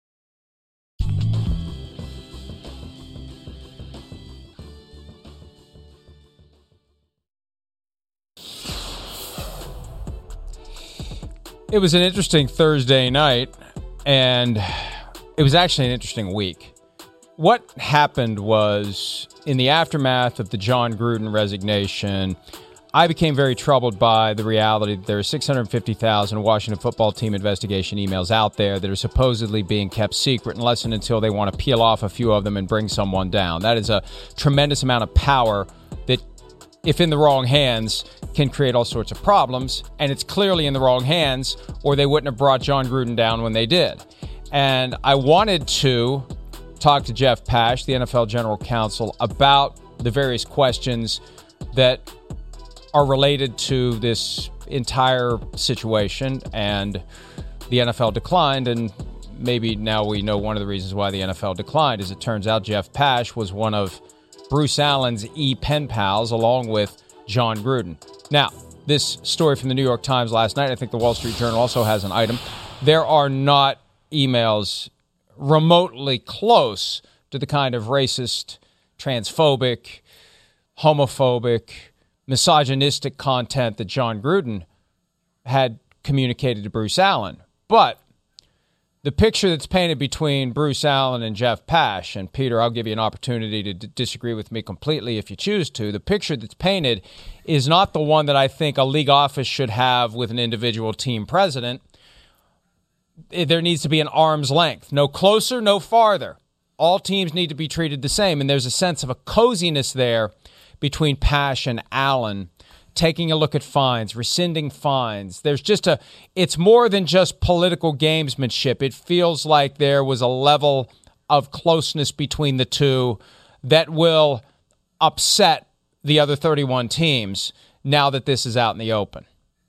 It was an interesting Thursday night, and it was actually an interesting week. What happened was, in the aftermath of the Jon Gruden resignation, I became very troubled by the reality that there are 650,000 Washington football team investigation emails out there that are supposedly being kept secret unless and until they want to peel off a few of them and bring someone down. That is a tremendous amount of power that, if in the wrong hands, can create all sorts of problems. And it's clearly in the wrong hands, or they wouldn't have brought Jon Gruden down when they did. And I wanted to talk to Jeff Pash, the NFL General Counsel, about the various questions that are related to this entire situation. And the NFL declined, and maybe now we know one of the reasons why the NFL declined. As it turns out, Jeff Pash was one of Bruce Allen's pen pals, along with Jon Gruden. Now, this story from the New York Times last night, I think the Wall Street Journal also has an item. There are not emails remotely close to the kind of racist, transphobic, homophobic, misogynistic content that Jon Gruden had communicated to Bruce Allen. But the picture that's painted between Bruce Allen and Jeff Pash, and Peter, I'll give you an opportunity to disagree with me completely if you choose to. The picture that's painted is not the one that I think a league office should have with an individual team president. There needs to be an arm's length. No closer, no farther. All teams need to be treated the same, and there's a sense of a coziness there between Pash and Allen, taking a look at fines, rescinding fines. It's more than just political gamesmanship. It feels like there was a level of closeness between the two that will upset the other 31 teams now that this is out in the open.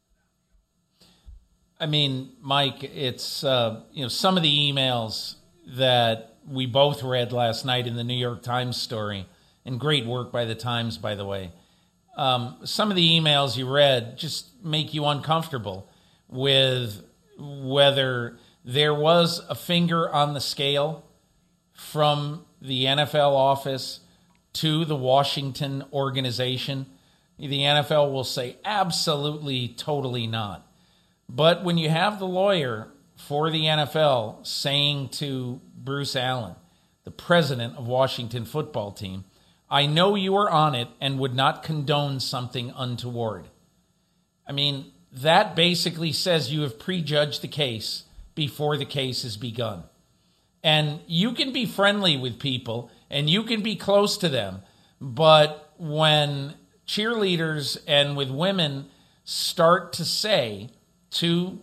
I mean, Mike, it's, some of the emails that we both read last night in the New York Times story, and great work by the Times, by the way. Some of the emails you read just make you uncomfortable with whether there was a finger on the scale from the NFL office to the Washington organization. The NFL will say absolutely, totally not. But when you have the lawyer for the NFL saying to Bruce Allen, the president of Washington football team, I know you are on it and would not condone something untoward. I mean, that basically says you have prejudged the case before the case has begun. And you can be friendly with people and you can be close to them. But when cheerleaders and with women start to say to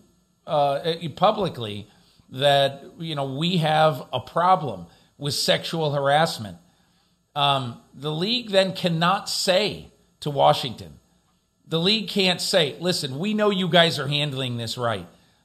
publicly that, we have a problem with sexual harassment, the league then cannot say to Washington, the league can't say, listen, we know you guys are handling this right.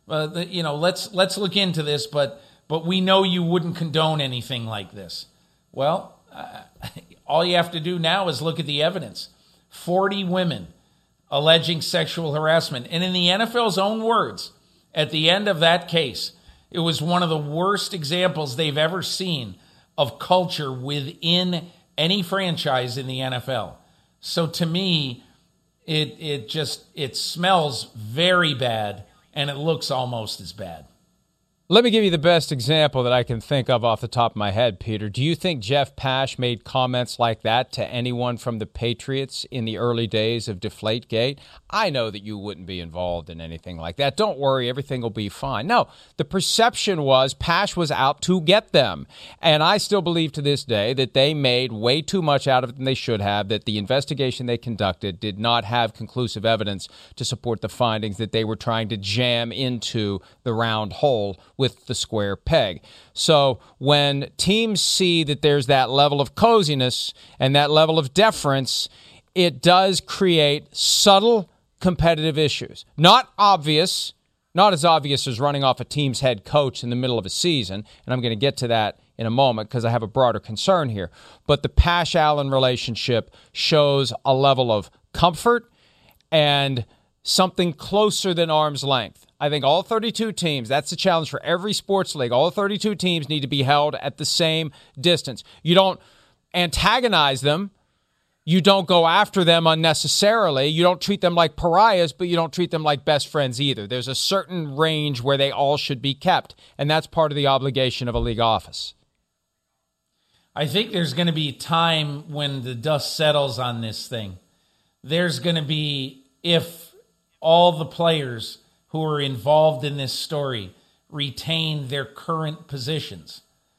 Let's look into this, but we know you wouldn't condone anything like this. Well, all you have to do now is look at the evidence. 40 women alleging sexual harassment. And in the NFL's own words, at the end of that case, it was one of the worst examples they've ever seen of culture within any franchise in the NFL. So to me, it smells very bad, and it looks almost as bad. Let me give you the best example that I can think of off the top of my head, Peter. Do you think Jeff Pash made comments like that to anyone from the Patriots in the early days of Deflategate? I know that you wouldn't be involved in anything like that. Don't worry, everything will be fine. No, the perception was Pash was out to get them. And I still believe to this day that they made way too much out of it than they should have, that the investigation they conducted did not have conclusive evidence to support the findings that they were trying to jam into the round hole with the square peg. So when teams see that there's that level of coziness and that level of deference, it does create subtle competitive issues. Not obvious, not as obvious as running off a team's head coach in the middle of a season, and I'm going to get to that in a moment because I have a broader concern here. But the Pash-Allen relationship shows a level of comfort and something closer than arm's length. I think all 32 teams, that's the challenge for every sports league. All 32 teams need to be held at the same distance. You don't antagonize them. You don't go after them unnecessarily. You don't treat them like pariahs, but you don't treat them like best friends either. There's a certain range where they all should be kept, and that's part of the obligation of a league office. I think there's going to be time when the dust settles on this thing. There's going to be, if all the players who are involved in this story retain their current positions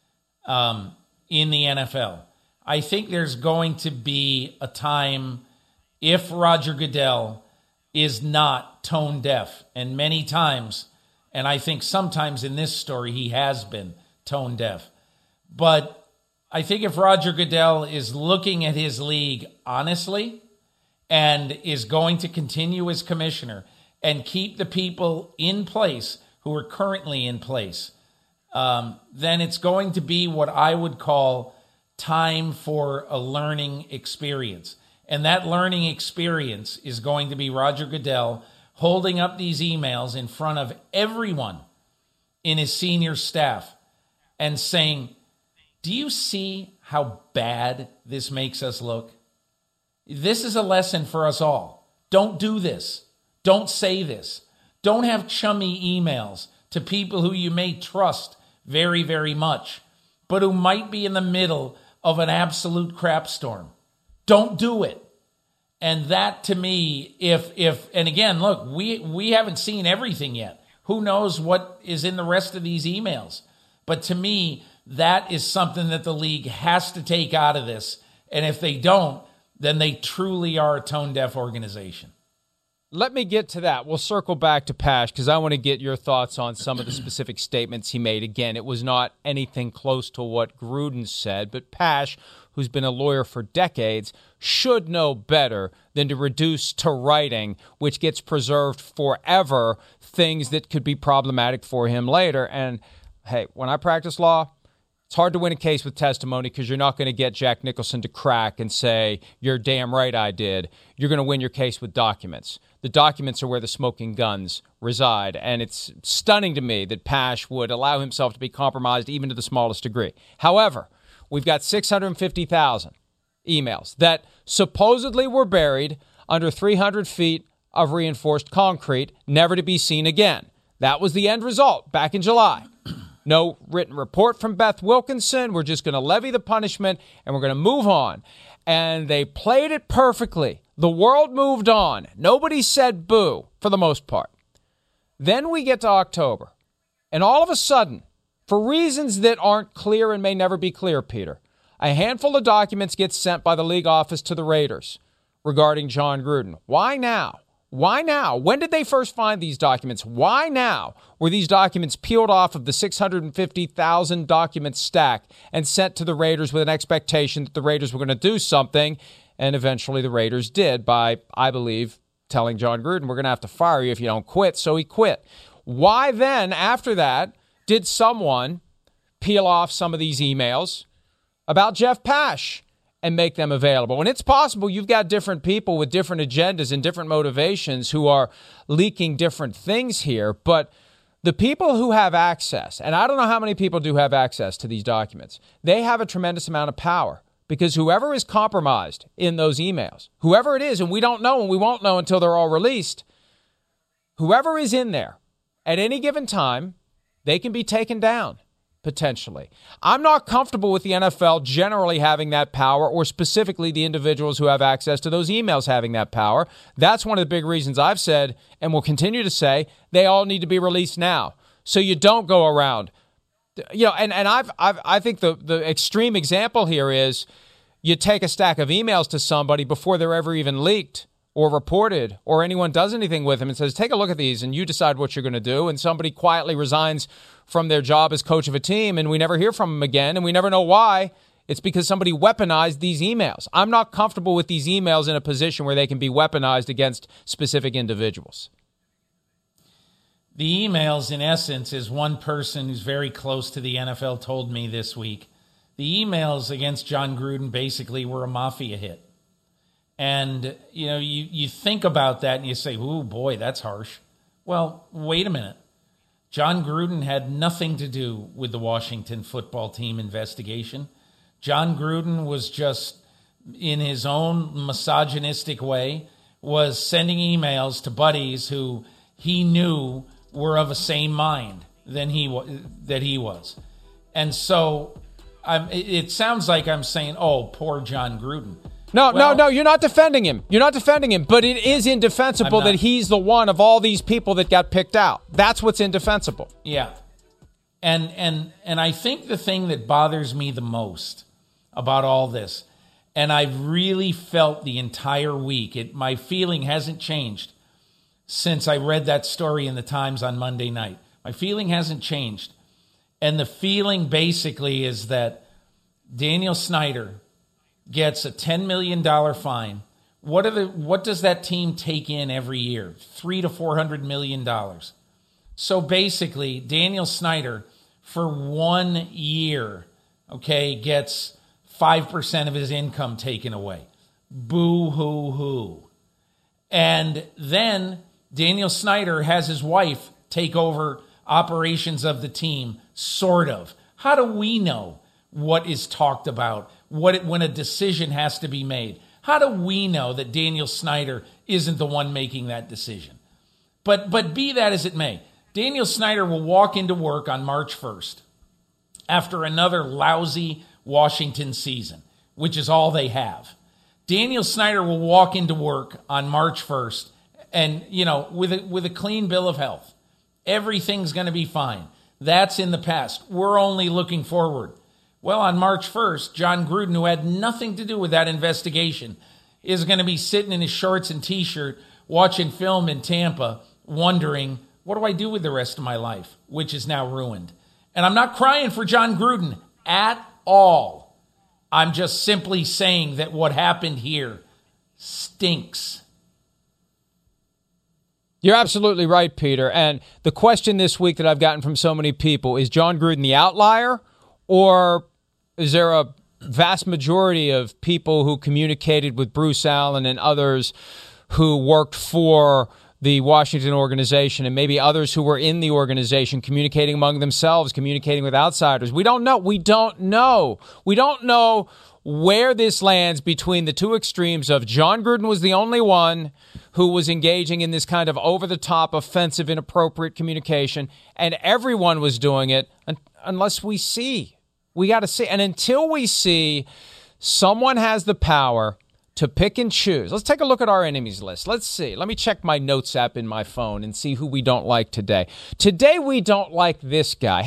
in the NFL, I think there's going to be a time, if Roger Goodell is not tone deaf, and many times, and I think sometimes in this story he has been tone deaf, but I think if Roger Goodell is looking at his league honestly and is going to continue as commissioner and keep the people in place who are currently in place, then it's going to be what I would call time for a learning experience. And that learning experience is going to be Roger Goodell holding up these emails in front of everyone in his senior staff and saying, do you see how bad this makes us look? This is a lesson for us all. Don't do this. Don't say this. Don't have chummy emails to people who you may trust very, very much, but who might be in the middle of an absolute crap storm. Don't do it. And that, to me, and again, look, we haven't seen everything yet. Who knows what is in the rest of these emails? But to me, that is something that the league has to take out of this. And if they don't, then they truly are a tone-deaf organization. Let me get to that. We'll circle back to Pash because I want to get your thoughts on some of the specific statements he made. Again, it was not anything close to what Gruden said, but Pash, who's been a lawyer for decades, should know better than to reduce to writing, which gets preserved forever, things that could be problematic for him later. And, hey, when I practice law, it's hard to win a case with testimony because you're not going to get Jack Nicholson to crack and say, you're damn right I did. You're going to win your case with documents. The documents are where the smoking guns reside, and it's stunning to me that Pash would allow himself to be compromised even to the smallest degree. However, we've got 650,000 emails that supposedly were buried under 300 feet of reinforced concrete, never to be seen again. That was the end result back in July. No written report from Beth Wilkinson. We're just going to levy the punishment, and we're going to move on. And they played it perfectly. The world moved on. Nobody said boo, for the most part. Then we get to October, and all of a sudden, For reasons that aren't clear and may never be clear, Peter, a handful of documents get sent by the league office to the Raiders regarding Jon Gruden. Why now? Why now? When did they first find these documents? Why now were these documents peeled off of the 650,000 document stack and sent to the Raiders with an expectation that the Raiders were going to do something? And eventually the Raiders did by, I believe, telling Jon Gruden, we're going to have to fire you if you don't quit. So he quit. Why then, after that, did someone peel off some of these emails about Jeff Pash and make them available? And it's possible you've got different people with different agendas and different motivations who are leaking different things here. But the people who have access, and I don't know how many people do have access to these documents, they have a tremendous amount of power. Because whoever is compromised in those emails, whoever it is, and we don't know and we won't know until they're all released, whoever is in there at any given time, they can be taken down, potentially. I'm not comfortable with the NFL generally having that power, or specifically the individuals who have access to those emails having that power. That's one of the big reasons I've said, and will continue to say, they all need to be released now. So you don't go around. You know, and I think the extreme example here is you take a stack of emails to somebody before they're ever even leaked or reported, or anyone does anything with them and says, take a look at these and you decide what you're going to do. And somebody quietly resigns from their job as coach of a team and we never hear from them again and we never know why. It's because somebody weaponized these emails. I'm not comfortable with these emails in a position where they can be weaponized against specific individuals. The emails, in essence, is one person who's very close to the NFL told me this week. The emails against Jon Gruden basically were a mafia hit. And, you know, you think about that and you say, ooh, boy, that's harsh. Well, wait a minute. Jon Gruden had nothing to do with the Washington football team investigation. Jon Gruden was just, in his own misogynistic way, was sending emails to buddies who he knew were of the same mind than he was. And so it sounds like I'm saying, oh, poor Jon Gruden. No, you're not defending him. You're not defending him, but it is indefensible that he's the one of all these people that got picked out. That's what's indefensible. Yeah. And I think the thing that bothers me the most about all this, and I've really felt the entire week, my feeling hasn't changed since I read that story in the Times on Monday night. My feeling hasn't changed. And the feeling basically is that Daniel Snyder gets a $10 million fine. What does that team take in every year? $300 to $400 million. So basically, Daniel Snyder, for 1 year, gets 5% of his income taken away. Boo-hoo-hoo. And then Daniel Snyder has his wife take over operations of the team, sort of. How do we know what is talked about, when a decision has to be made? How do we know that Daniel Snyder isn't the one making that decision? But be that as it may, Daniel Snyder will walk into work on March 1st after another lousy Washington season, which is all they have. Daniel Snyder will walk into work on March 1st and, with a clean bill of health. Everything's going to be fine. That's in the past. We're only looking forward. Well, on March 1st, Jon Gruden, who had nothing to do with that investigation, is going to be sitting in his shorts and T-shirt watching film in Tampa, wondering, what do I do with the rest of my life, which is now ruined? And I'm not crying for Jon Gruden at all. I'm just simply saying that what happened here stinks. You're absolutely right, Peter. And the question this week that I've gotten from so many people, is Jon Gruden the outlier, or is there a vast majority of people who communicated with Bruce Allen and others who worked for the Washington organization, and maybe others who were in the organization communicating among themselves, communicating with outsiders? We don't know. We don't know where this lands between the two extremes of Jon Gruden was the only one who was engaging in this kind of over-the-top, offensive, inappropriate communication, and everyone was doing it unless we see. We got to see. And until we see someone has the power to pick and choose. Let's take a look at our enemies list. Let's see. Let me check my notes app in my phone and see who we don't like today. Today we don't like this guy. Hey,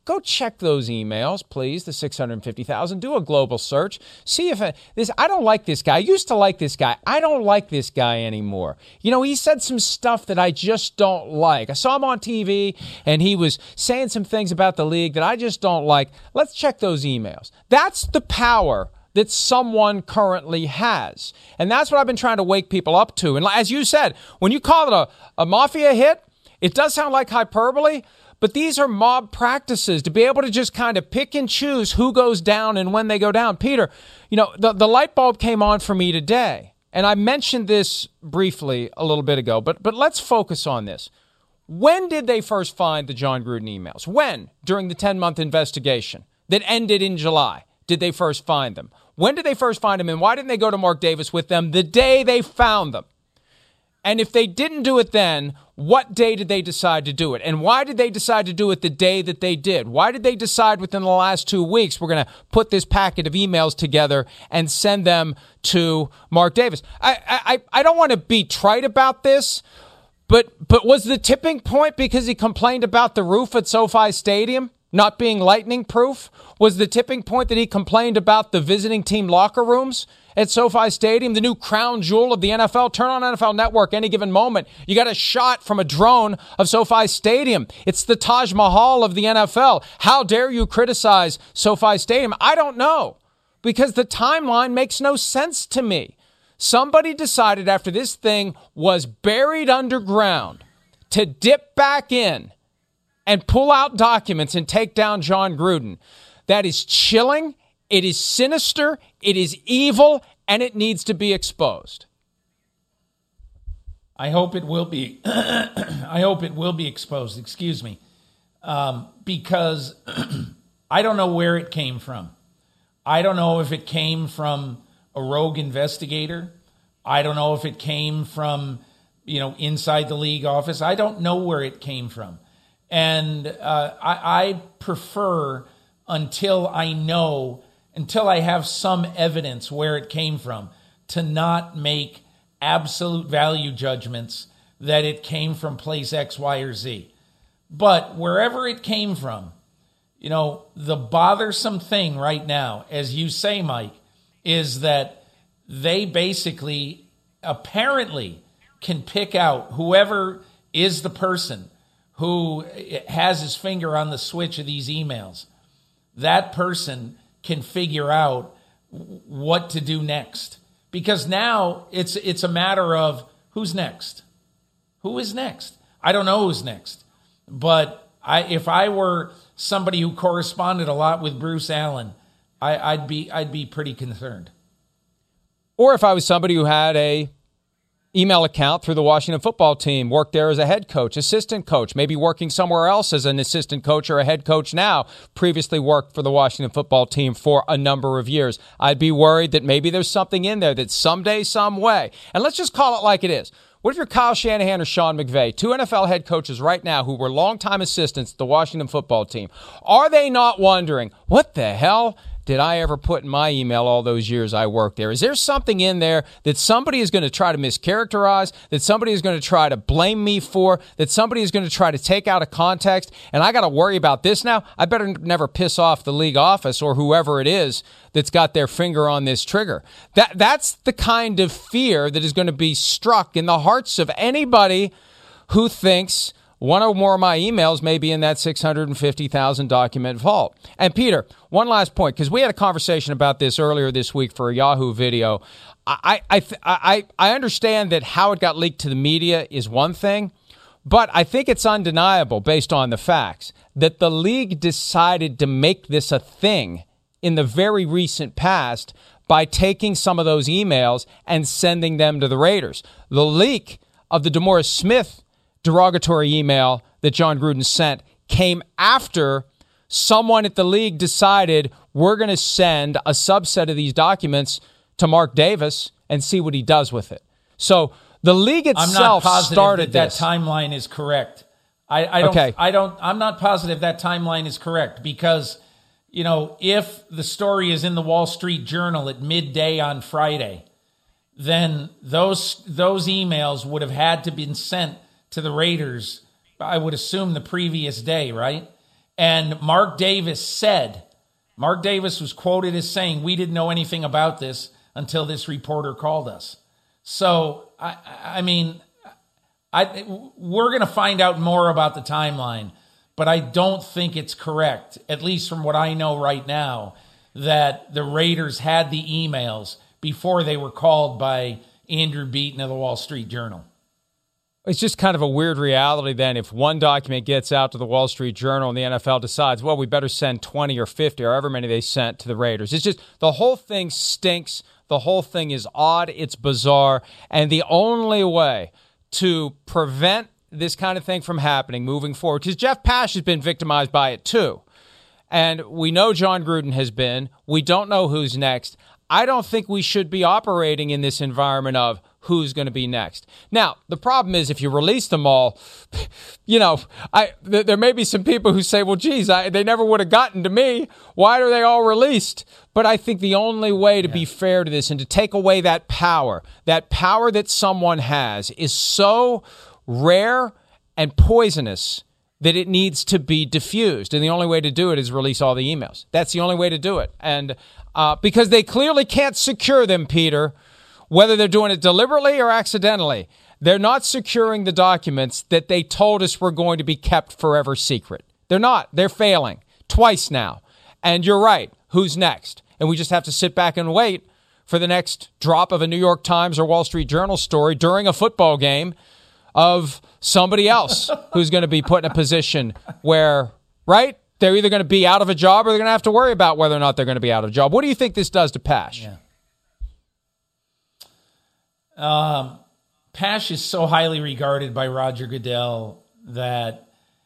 Go check those emails, please, the 650,000. Do a global search. See if I don't like this guy. I used to like this guy. I don't like this guy anymore. He said some stuff that I just don't like. I saw him on TV, and he was saying some things about the league that I just don't like. Let's check those emails. That's the power that someone currently has. And that's what I've been trying to wake people up to. And as you said, when you call it a mafia hit, it does sound like hyperbole, but these are mob practices to be able to just kind of pick and choose who goes down and when they go down. Peter, the light bulb came on for me today, and I mentioned this briefly a little bit ago, but let's focus on this. When did they first find the Jon Gruden emails? When, during the 10-month investigation that ended in July, did they first find them? When did they first find them, and why didn't they go to Mark Davis with them the day they found them? And if they didn't do it then, what day did they decide to do it? And why did they decide to do it the day that they did? Why did they decide within the last 2 weeks we're going to put this packet of emails together and send them to Mark Davis? I don't want to be trite about this, but was the tipping point because he complained about the roof at SoFi Stadium not being lightning proof? Was the tipping point that he complained about the visiting team locker rooms at SoFi Stadium, the new crown jewel of the NFL? Turn on NFL Network any given moment. You got a shot from a drone of SoFi Stadium. It's the Taj Mahal of the NFL. How dare you criticize SoFi Stadium? I don't know, because the timeline makes no sense to me. Somebody decided after this thing was buried underground to dip back in and pull out documents and take down Jon Gruden. That is chilling. It is sinister. It is evil, and it needs to be exposed. I hope it will be. I hope it will be exposed. Excuse me, because I don't know where it came from. I don't know if it came from a rogue investigator. I don't know if it came from inside the league office. I don't know where it came from. And I prefer, until I have some evidence where it came from, to not make absolute value judgments that it came from place X, Y, or Z. But wherever it came from, the bothersome thing right now, as you say, Mike, is that they basically apparently can pick out whoever is the person who has his finger on the switch of these emails. That person can figure out what to do next. Because now it's a matter of who's next. Who is next? I don't know who's next. But if I were somebody who corresponded a lot with Bruce Allen, I'd be pretty concerned. Or if I was somebody who had a email account through the Washington football team, worked there as a head coach, assistant coach, maybe working somewhere else as an assistant coach or a head coach now, previously worked for the Washington football team for a number of years. I'd be worried that maybe there's something in there that someday, some way, and let's just call it like it is. What if you're Kyle Shanahan or Sean McVay, two NFL head coaches right now who were longtime assistants at the Washington football team? Are they not wondering, what the hell did I ever put in my email all those years I worked there? Is there something in there that somebody is going to try to mischaracterize, that somebody is going to try to blame me for, that somebody is going to try to take out of context, and I got to worry about this now? I better never piss off the league office or whoever it is that's got their finger on this trigger. That's the kind of fear that is going to be struck in the hearts of anybody who thinks one or more of my emails may be in that 650,000 document vault. And Peter, one last point, because we had a conversation about this earlier this week for a Yahoo video. I understand that how it got leaked to the media is one thing, but I think it's undeniable based on the facts that the league decided to make this a thing in the very recent past by taking some of those emails and sending them to the Raiders. The leak of the DeMaurice Smith derogatory email that Jon Gruden sent came after someone at the league decided we're going to send a subset of these documents to Mark Davis and see what he does with it. So the league itself started this. That timeline is correct. I'm not positive that timeline is correct because, if the story is in the Wall Street Journal at midday on Friday, then those emails would have had to been sent to the Raiders, I would assume, the previous day, right? And Mark Davis was quoted as saying, we didn't know anything about this until this reporter called us. So, we're going to find out more about the timeline, but I don't think it's correct, at least from what I know right now, that the Raiders had the emails before they were called by Andrew Beaton of the Wall Street Journal. It's just kind of a weird reality then if one document gets out to the Wall Street Journal and the NFL decides, well, we better send 20 or 50 or however many they sent to the Raiders. It's just the whole thing stinks. The whole thing is odd. It's bizarre. And the only way to prevent this kind of thing from happening moving forward, because Jeff Pash has been victimized by it too. And we know John Gruden has been. We don't know who's next. I don't think we should be operating in this environment of who's going to be next. Now, the problem is if you release them all, there may be some people who say, well, geez, they never would have gotten to me. Why are they all released? But I think the only way to be fair to this and to take away that power that someone has is so rare and poisonous that it needs to be diffused. And the only way to do it is release all the emails. That's the only way to do it. And because they clearly can't secure them, Peter, whether they're doing it deliberately or accidentally. They're not securing the documents that they told us were going to be kept forever secret. They're not. They're failing twice now. And you're right. Who's next? And we just have to sit back and wait for the next drop of a New York Times or Wall Street Journal story during a football game of somebody else who's going to be put in a position where, right, they're either going to be out of a job or they're going to have to worry about whether or not they're going to be out of a job. What do you think this does to Pash? Yeah. Pash is so highly regarded by Roger Goodell that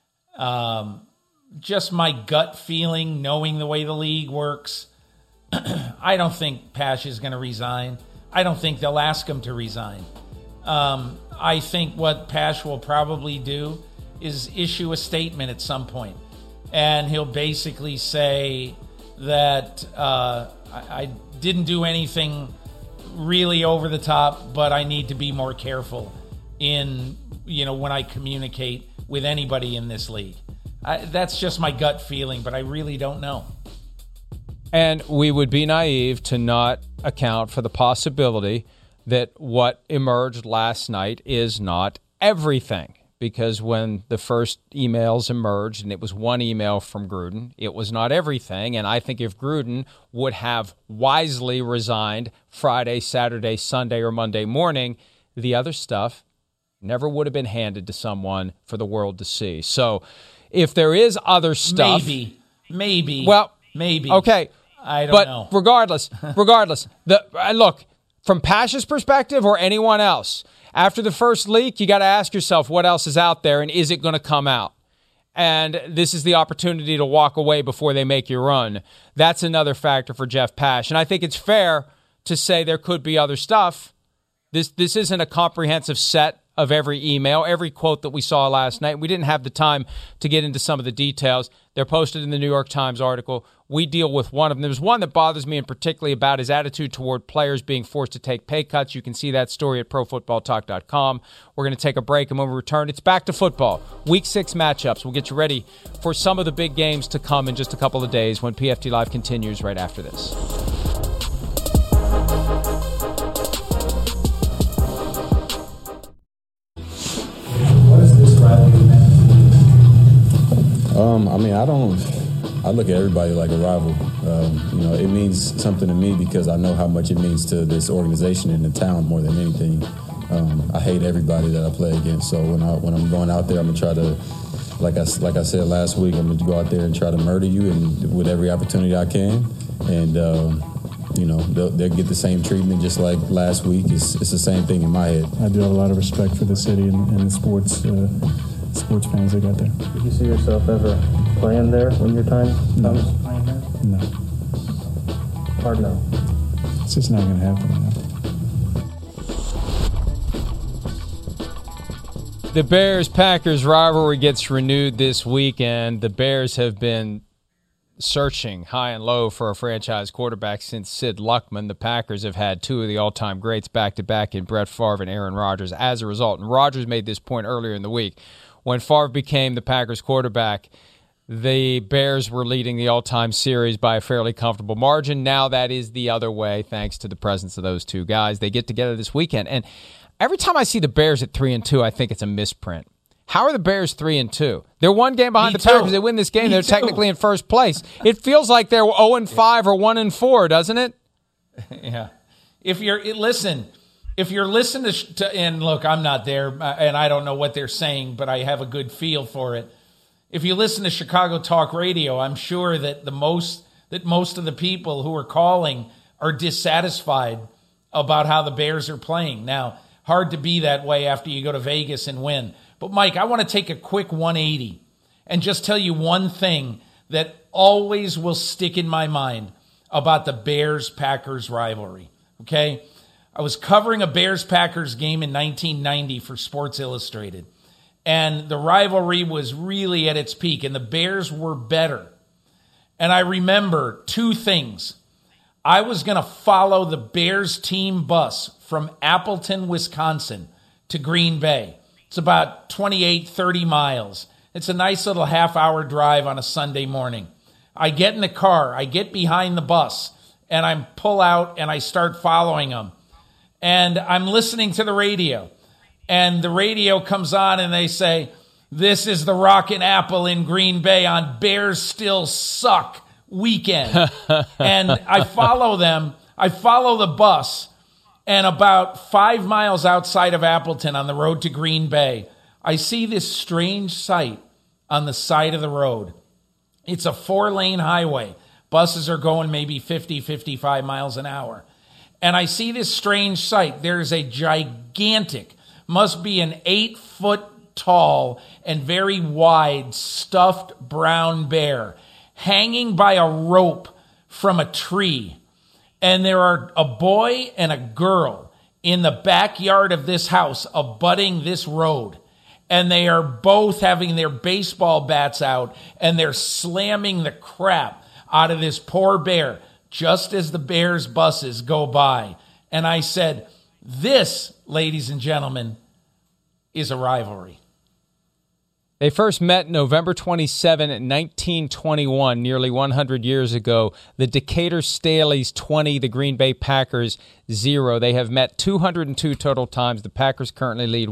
just my gut feeling, knowing the way the league works, I don't think Pash is going to resign. I don't think they'll ask him to resign. I think what Pash will probably do is issue a statement at some point. And he'll basically say that I didn't do anything really over the top, but I need to be more careful in, when I communicate with anybody in this league. That's just my gut feeling, but I really don't know. And we would be naive to not account for the possibility that what emerged last night is not everything. Because when the first emails emerged, and it was one email from Gruden, it was not everything. And I think if Gruden would have wisely resigned Friday, Saturday, Sunday, or Monday morning, the other stuff never would have been handed to someone for the world to see. So if there is other stuff... Maybe. Well, maybe. Okay. I don't know. But regardless, look, from Pash's perspective or anyone else, after the first leak, you got to ask yourself what else is out there and is it going to come out? And this is the opportunity to walk away before they make you run. That's another factor for Jeff Pash. And I think it's fair to say there could be other stuff. This isn't a comprehensive set of every email, every quote that we saw last night. We didn't have the time to get into some of the details. They're posted in the New York Times article. We deal with one of them. There's one that bothers me, and particularly about his attitude toward players being forced to take pay cuts. You can see that story at ProFootballTalk.com. We're going to take a break, and when we return, it's back to football. Week 6 matchups. We'll get you ready for some of the big games to come in just a couple of days when PFT Live continues right after this. What is this rivalry meant? I look at everybody like a rival. It means something to me because I know how much it means to this organization and the town more than anything. I hate everybody that I play against. So when I'm going out there, I'm gonna try to, like I said last week, I'm gonna go out there and try to murder you and with every opportunity I can. And they'll get the same treatment just like last week. It's the same thing in my head. I do have a lot of respect for the city and the sports fans that got there. Did you see yourself ever playing there when your time comes? Playing there? No. Hard no. It's just not going to happen now. The Bears-Packers rivalry gets renewed this weekend. The Bears have been searching high and low for a franchise quarterback since Sid Luckman. The Packers have had two of the all-time greats back-to-back in Brett Favre and Aaron Rodgers as a result. And Rodgers made this point earlier in the week. When Favre became the Packers quarterback, the Bears were leading the all-time series by a fairly comfortable margin. Now that is the other way, thanks to the presence of those two guys. They get together this weekend. And every time I see the Bears at 3-2, I think it's a misprint. How are the Bears 3-2? They're one game behind the Packers. They win this game. They're technically in first place. It feels like they're 0-5 or 1-4, doesn't it? Yeah. If you're listening to and look, I'm not there, and I don't know what they're saying, but I have a good feel for it. If you listen to Chicago Talk Radio, I'm sure that most of the people who are calling are dissatisfied about how the Bears are playing. Now, hard to be that way after you go to Vegas and win. But, Mike, I want to take a quick 180 and just tell you one thing that always will stick in my mind about the Bears-Packers rivalry, okay? I was covering a Bears-Packers game in 1990 for Sports Illustrated, and the rivalry was really at its peak, and the Bears were better. And I remember two things. I was going to follow the Bears team bus from Appleton, Wisconsin to Green Bay. It's about 28, 30 miles. It's a nice little half-hour drive on a Sunday morning. I get in the car, I get behind the bus, and I pull out and I start following them. And I'm listening to the radio. And the radio comes on and they say, "This is the Rockin' Apple in Green Bay on Bears Still Suck weekend." And I follow them. I follow the bus. And about 5 miles outside of Appleton on the road to Green Bay, I see this strange sight on the side of the road. It's a 4-lane highway. Buses are going maybe 50, 55 miles an hour. And I see this strange sight. There's a gigantic, must be an 8-foot tall and very wide stuffed brown bear hanging by a rope from a tree. And there are a boy and a girl in the backyard of this house abutting this road. And they are both having their baseball bats out and they're slamming the crap out of this poor bear just as the Bears buses go by. And I said, this, ladies and gentlemen, is a rivalry. They first met November 27, 1921, nearly 100 years ago. The Decatur Staleys 20, the Green Bay Packers 0. They have met 202 total times. The Packers currently lead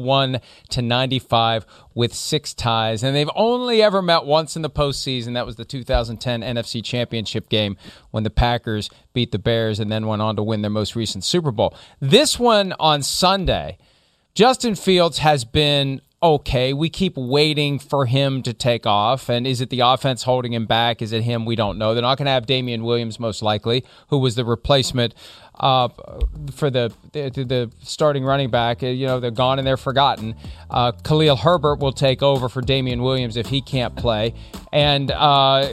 101-95 with 6 ties. And they've only ever met once in the postseason. That was the 2010 NFC Championship game when the Packers beat the Bears and then went on to win their most recent Super Bowl. This one on Sunday, Justin Fields has been okay. We keep waiting for him to take off. And is it the offense holding him back? Is it him? We don't know. They're not going to have Damian Williams, most likely, who was the replacement for the starting running back. They're gone and they're forgotten. Khalil Herbert will take over for Damian Williams if he can't play. And I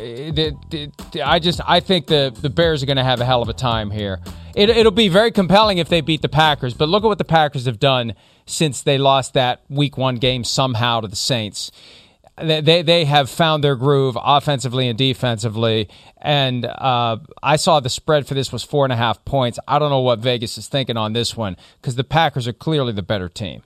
think the Bears are going to have a hell of a time here. It'll be very compelling if they beat the Packers, but look at what the Packers have done since they lost that Week 1 game somehow to the Saints. They have found their groove offensively and defensively, and I saw the spread for this was 4.5 points. I don't know what Vegas is thinking on this one because the Packers are clearly the better team.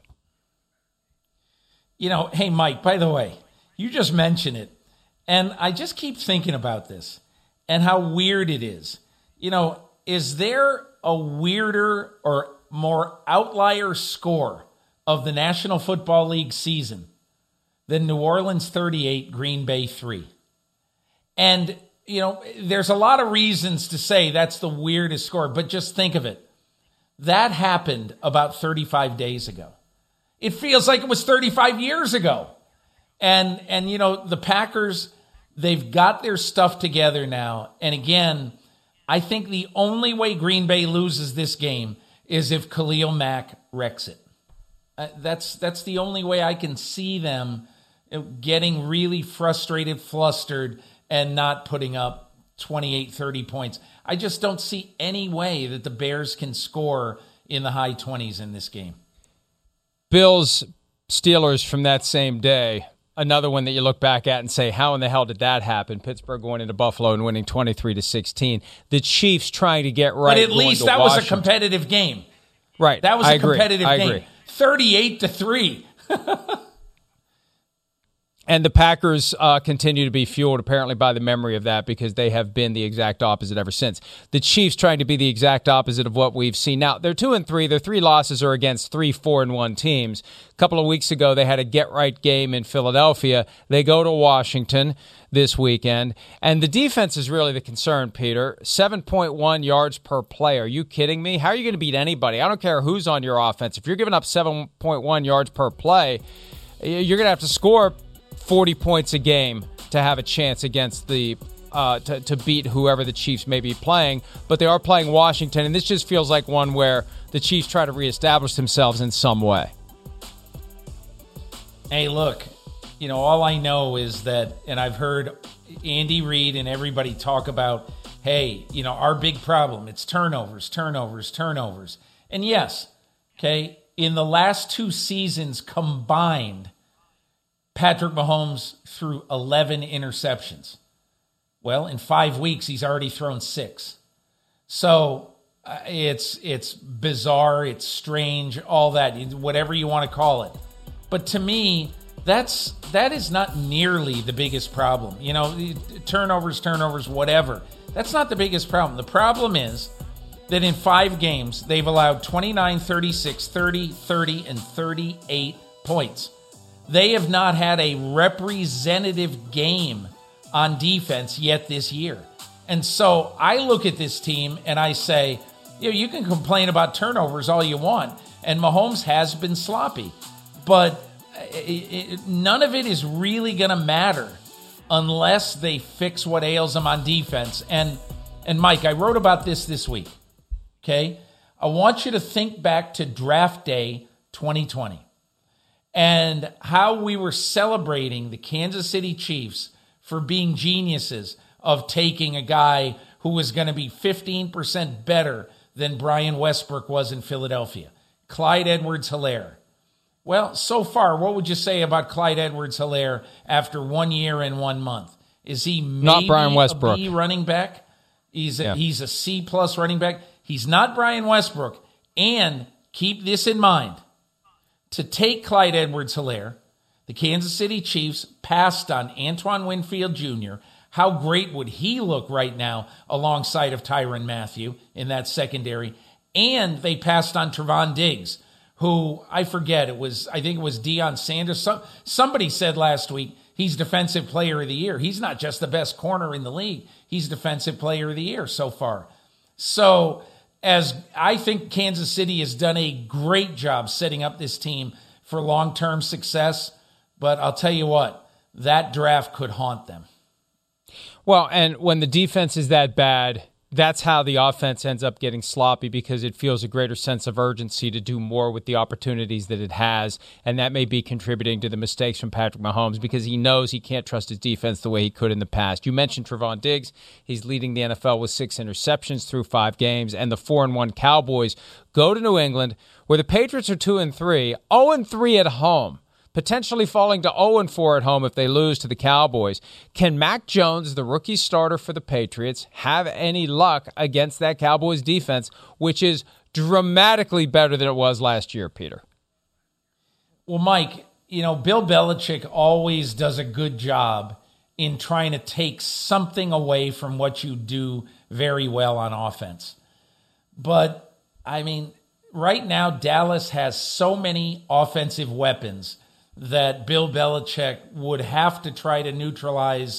Hey, Mike, by the way, you just mentioned it, and I just keep thinking about this and how weird it is. Is there a weirder or more outlier score of the National Football League season than New Orleans 38, Green Bay 3? And, there's a lot of reasons to say that's the weirdest score, but just think of it. That happened about 35 days ago. It feels like it was 35 years ago. And the Packers, they've got their stuff together now. And again, I think the only way Green Bay loses this game is if Khalil Mack wrecks it. That's the only way I can see them getting really frustrated, flustered, and not putting up 28, 30 points. I just don't see any way that the Bears can score in the high 20s in this game. Bills, Steelers from that same day. Another one that you look back at and say, how in the hell did that happen? Pittsburgh going into Buffalo and winning 23-16. The Chiefs trying to get right. But at least that was a competitive game. Right. That was a competitive game. I agree. 38-3. And the Packers continue to be fueled apparently by the memory of that because they have been the exact opposite ever since. The Chiefs trying to be the exact opposite of what we've seen. Now, they're 2-3. Their 3 losses are against 3 4-1 teams. A couple of weeks ago, they had a get-right game in Philadelphia. They go to Washington this weekend. And the defense is really the concern, Peter. 7.1 yards per play. Are you kidding me? How are you going to beat anybody? I don't care who's on your offense. If you're giving up 7.1 yards per play, you're going to have to score 40 points a game to have a chance against the to beat whoever the Chiefs may be playing. But they are playing Washington, and this just feels like one where the Chiefs try to reestablish themselves in some way. Hey, look, all I know is that, and I've heard Andy Reid and everybody talk about, hey, our big problem, it's turnovers. And yes, okay, in the last 2 seasons combined, Patrick Mahomes threw 11 interceptions. Well, in 5 weeks, he's already thrown 6. So it's bizarre, it's strange, all that, whatever you want to call it. But to me, that is not nearly the biggest problem. Turnovers, whatever. That's not the biggest problem. The problem is that in 5 games, they've allowed 29, 36, 30, 30, and 38 points. They have not had a representative game on defense yet this year. And so I look at this team and I say, you can complain about turnovers all you want, and Mahomes has been sloppy. But none of it is really going to matter unless they fix what ails them on defense. And Mike, I wrote about this week, okay? I want you to think back to draft day 2020. And how we were celebrating the Kansas City Chiefs for being geniuses of taking a guy who was going to be 15% better than Brian Westbrook was in Philadelphia, Clyde Edwards-Helaire. Well, so far, what would you say about Clyde Edwards-Helaire after 1 year and 1 month? Is he maybe not Brian Westbrook. A B running back? He's a C+ running back. He's not Brian Westbrook. And keep this in mind. To take Clyde Edwards-Helaire, the Kansas City Chiefs passed on Antoine Winfield Jr. How great would he look right now alongside of Tyrann Mathieu in that secondary? And they passed on Trevon Diggs, who I think it was Deion Sanders. Somebody said last week he's Defensive Player of the Year. He's not just the best corner in the league. He's Defensive Player of the Year so far. So as I think Kansas City has done a great job setting up this team for long-term success, but I'll tell you what, that draft could haunt them. Well, and when the defense is that bad, that's how the offense ends up getting sloppy because it feels a greater sense of urgency to do more with the opportunities that it has, and that may be contributing to the mistakes from Patrick Mahomes because he knows he can't trust his defense the way he could in the past. You mentioned Trevon Diggs. He's leading the NFL with 6 interceptions through 5 games, and the 4-1 Cowboys go to New England, where the Patriots are 2-3, 0-3 at home, potentially falling to 0-4 at home if they lose to the Cowboys. Can Mac Jones, the rookie starter for the Patriots, have any luck against that Cowboys defense, which is dramatically better than it was last year, Peter? Well, Mike, Bill Belichick always does a good job in trying to take something away from what you do very well on offense. But, right now, Dallas has so many offensive weapons that Bill Belichick would have to try to neutralize,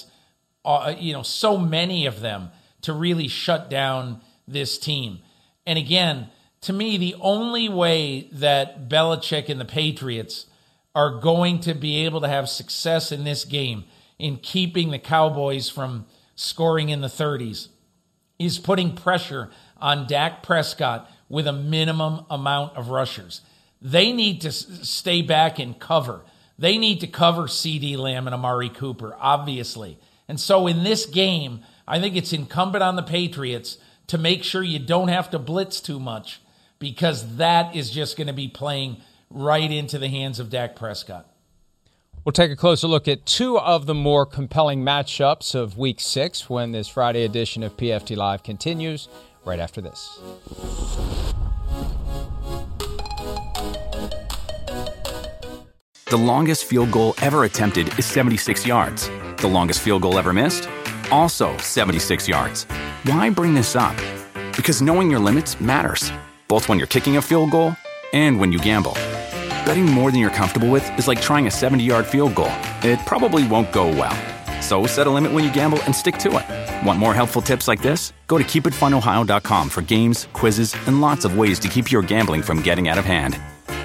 so many of them to really shut down this team. And again, to me, the only way that Belichick and the Patriots are going to be able to have success in this game in keeping the Cowboys from scoring in the 30s is putting pressure on Dak Prescott with a minimum amount of rushers. They need to stay back and cover. They need to cover CeeDee Lamb and Amari Cooper, obviously. And so in this game, I think it's incumbent on the Patriots to make sure you don't have to blitz too much, because that is just going to be playing right into the hands of Dak Prescott. We'll take a closer look at 2 of the more compelling matchups of Week 6 when this Friday edition of PFT Live continues right after this. The The longest field goal ever attempted is 76 yards. The longest field goal ever missed? Also 76 yards. Why bring this up? Because knowing your limits matters, both when you're kicking a field goal and when you gamble. Betting more than you're comfortable with is like trying a 70-yard field goal. It probably won't go well. So set a limit when you gamble and stick to it. Want more helpful tips like this? Go to keepitfunohio.com for games, quizzes, and lots of ways to keep your gambling from getting out of hand.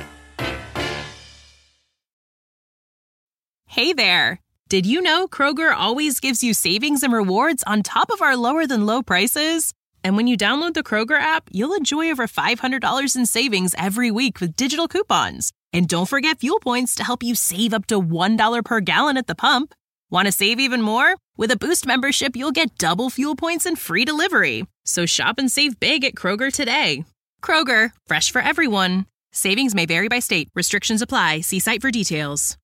Hey there! Did you know Kroger always gives you savings and rewards on top of our lower-than-low prices? And when you download the Kroger app, you'll enjoy over $500 in savings every week with digital coupons. And don't forget fuel points to help you save up to $1 per gallon at the pump. Want to save even more? With a Boost membership, you'll get double fuel points and free delivery. So shop and save big at Kroger today. Kroger, fresh for everyone. Savings may vary by state. Restrictions apply. See site for details.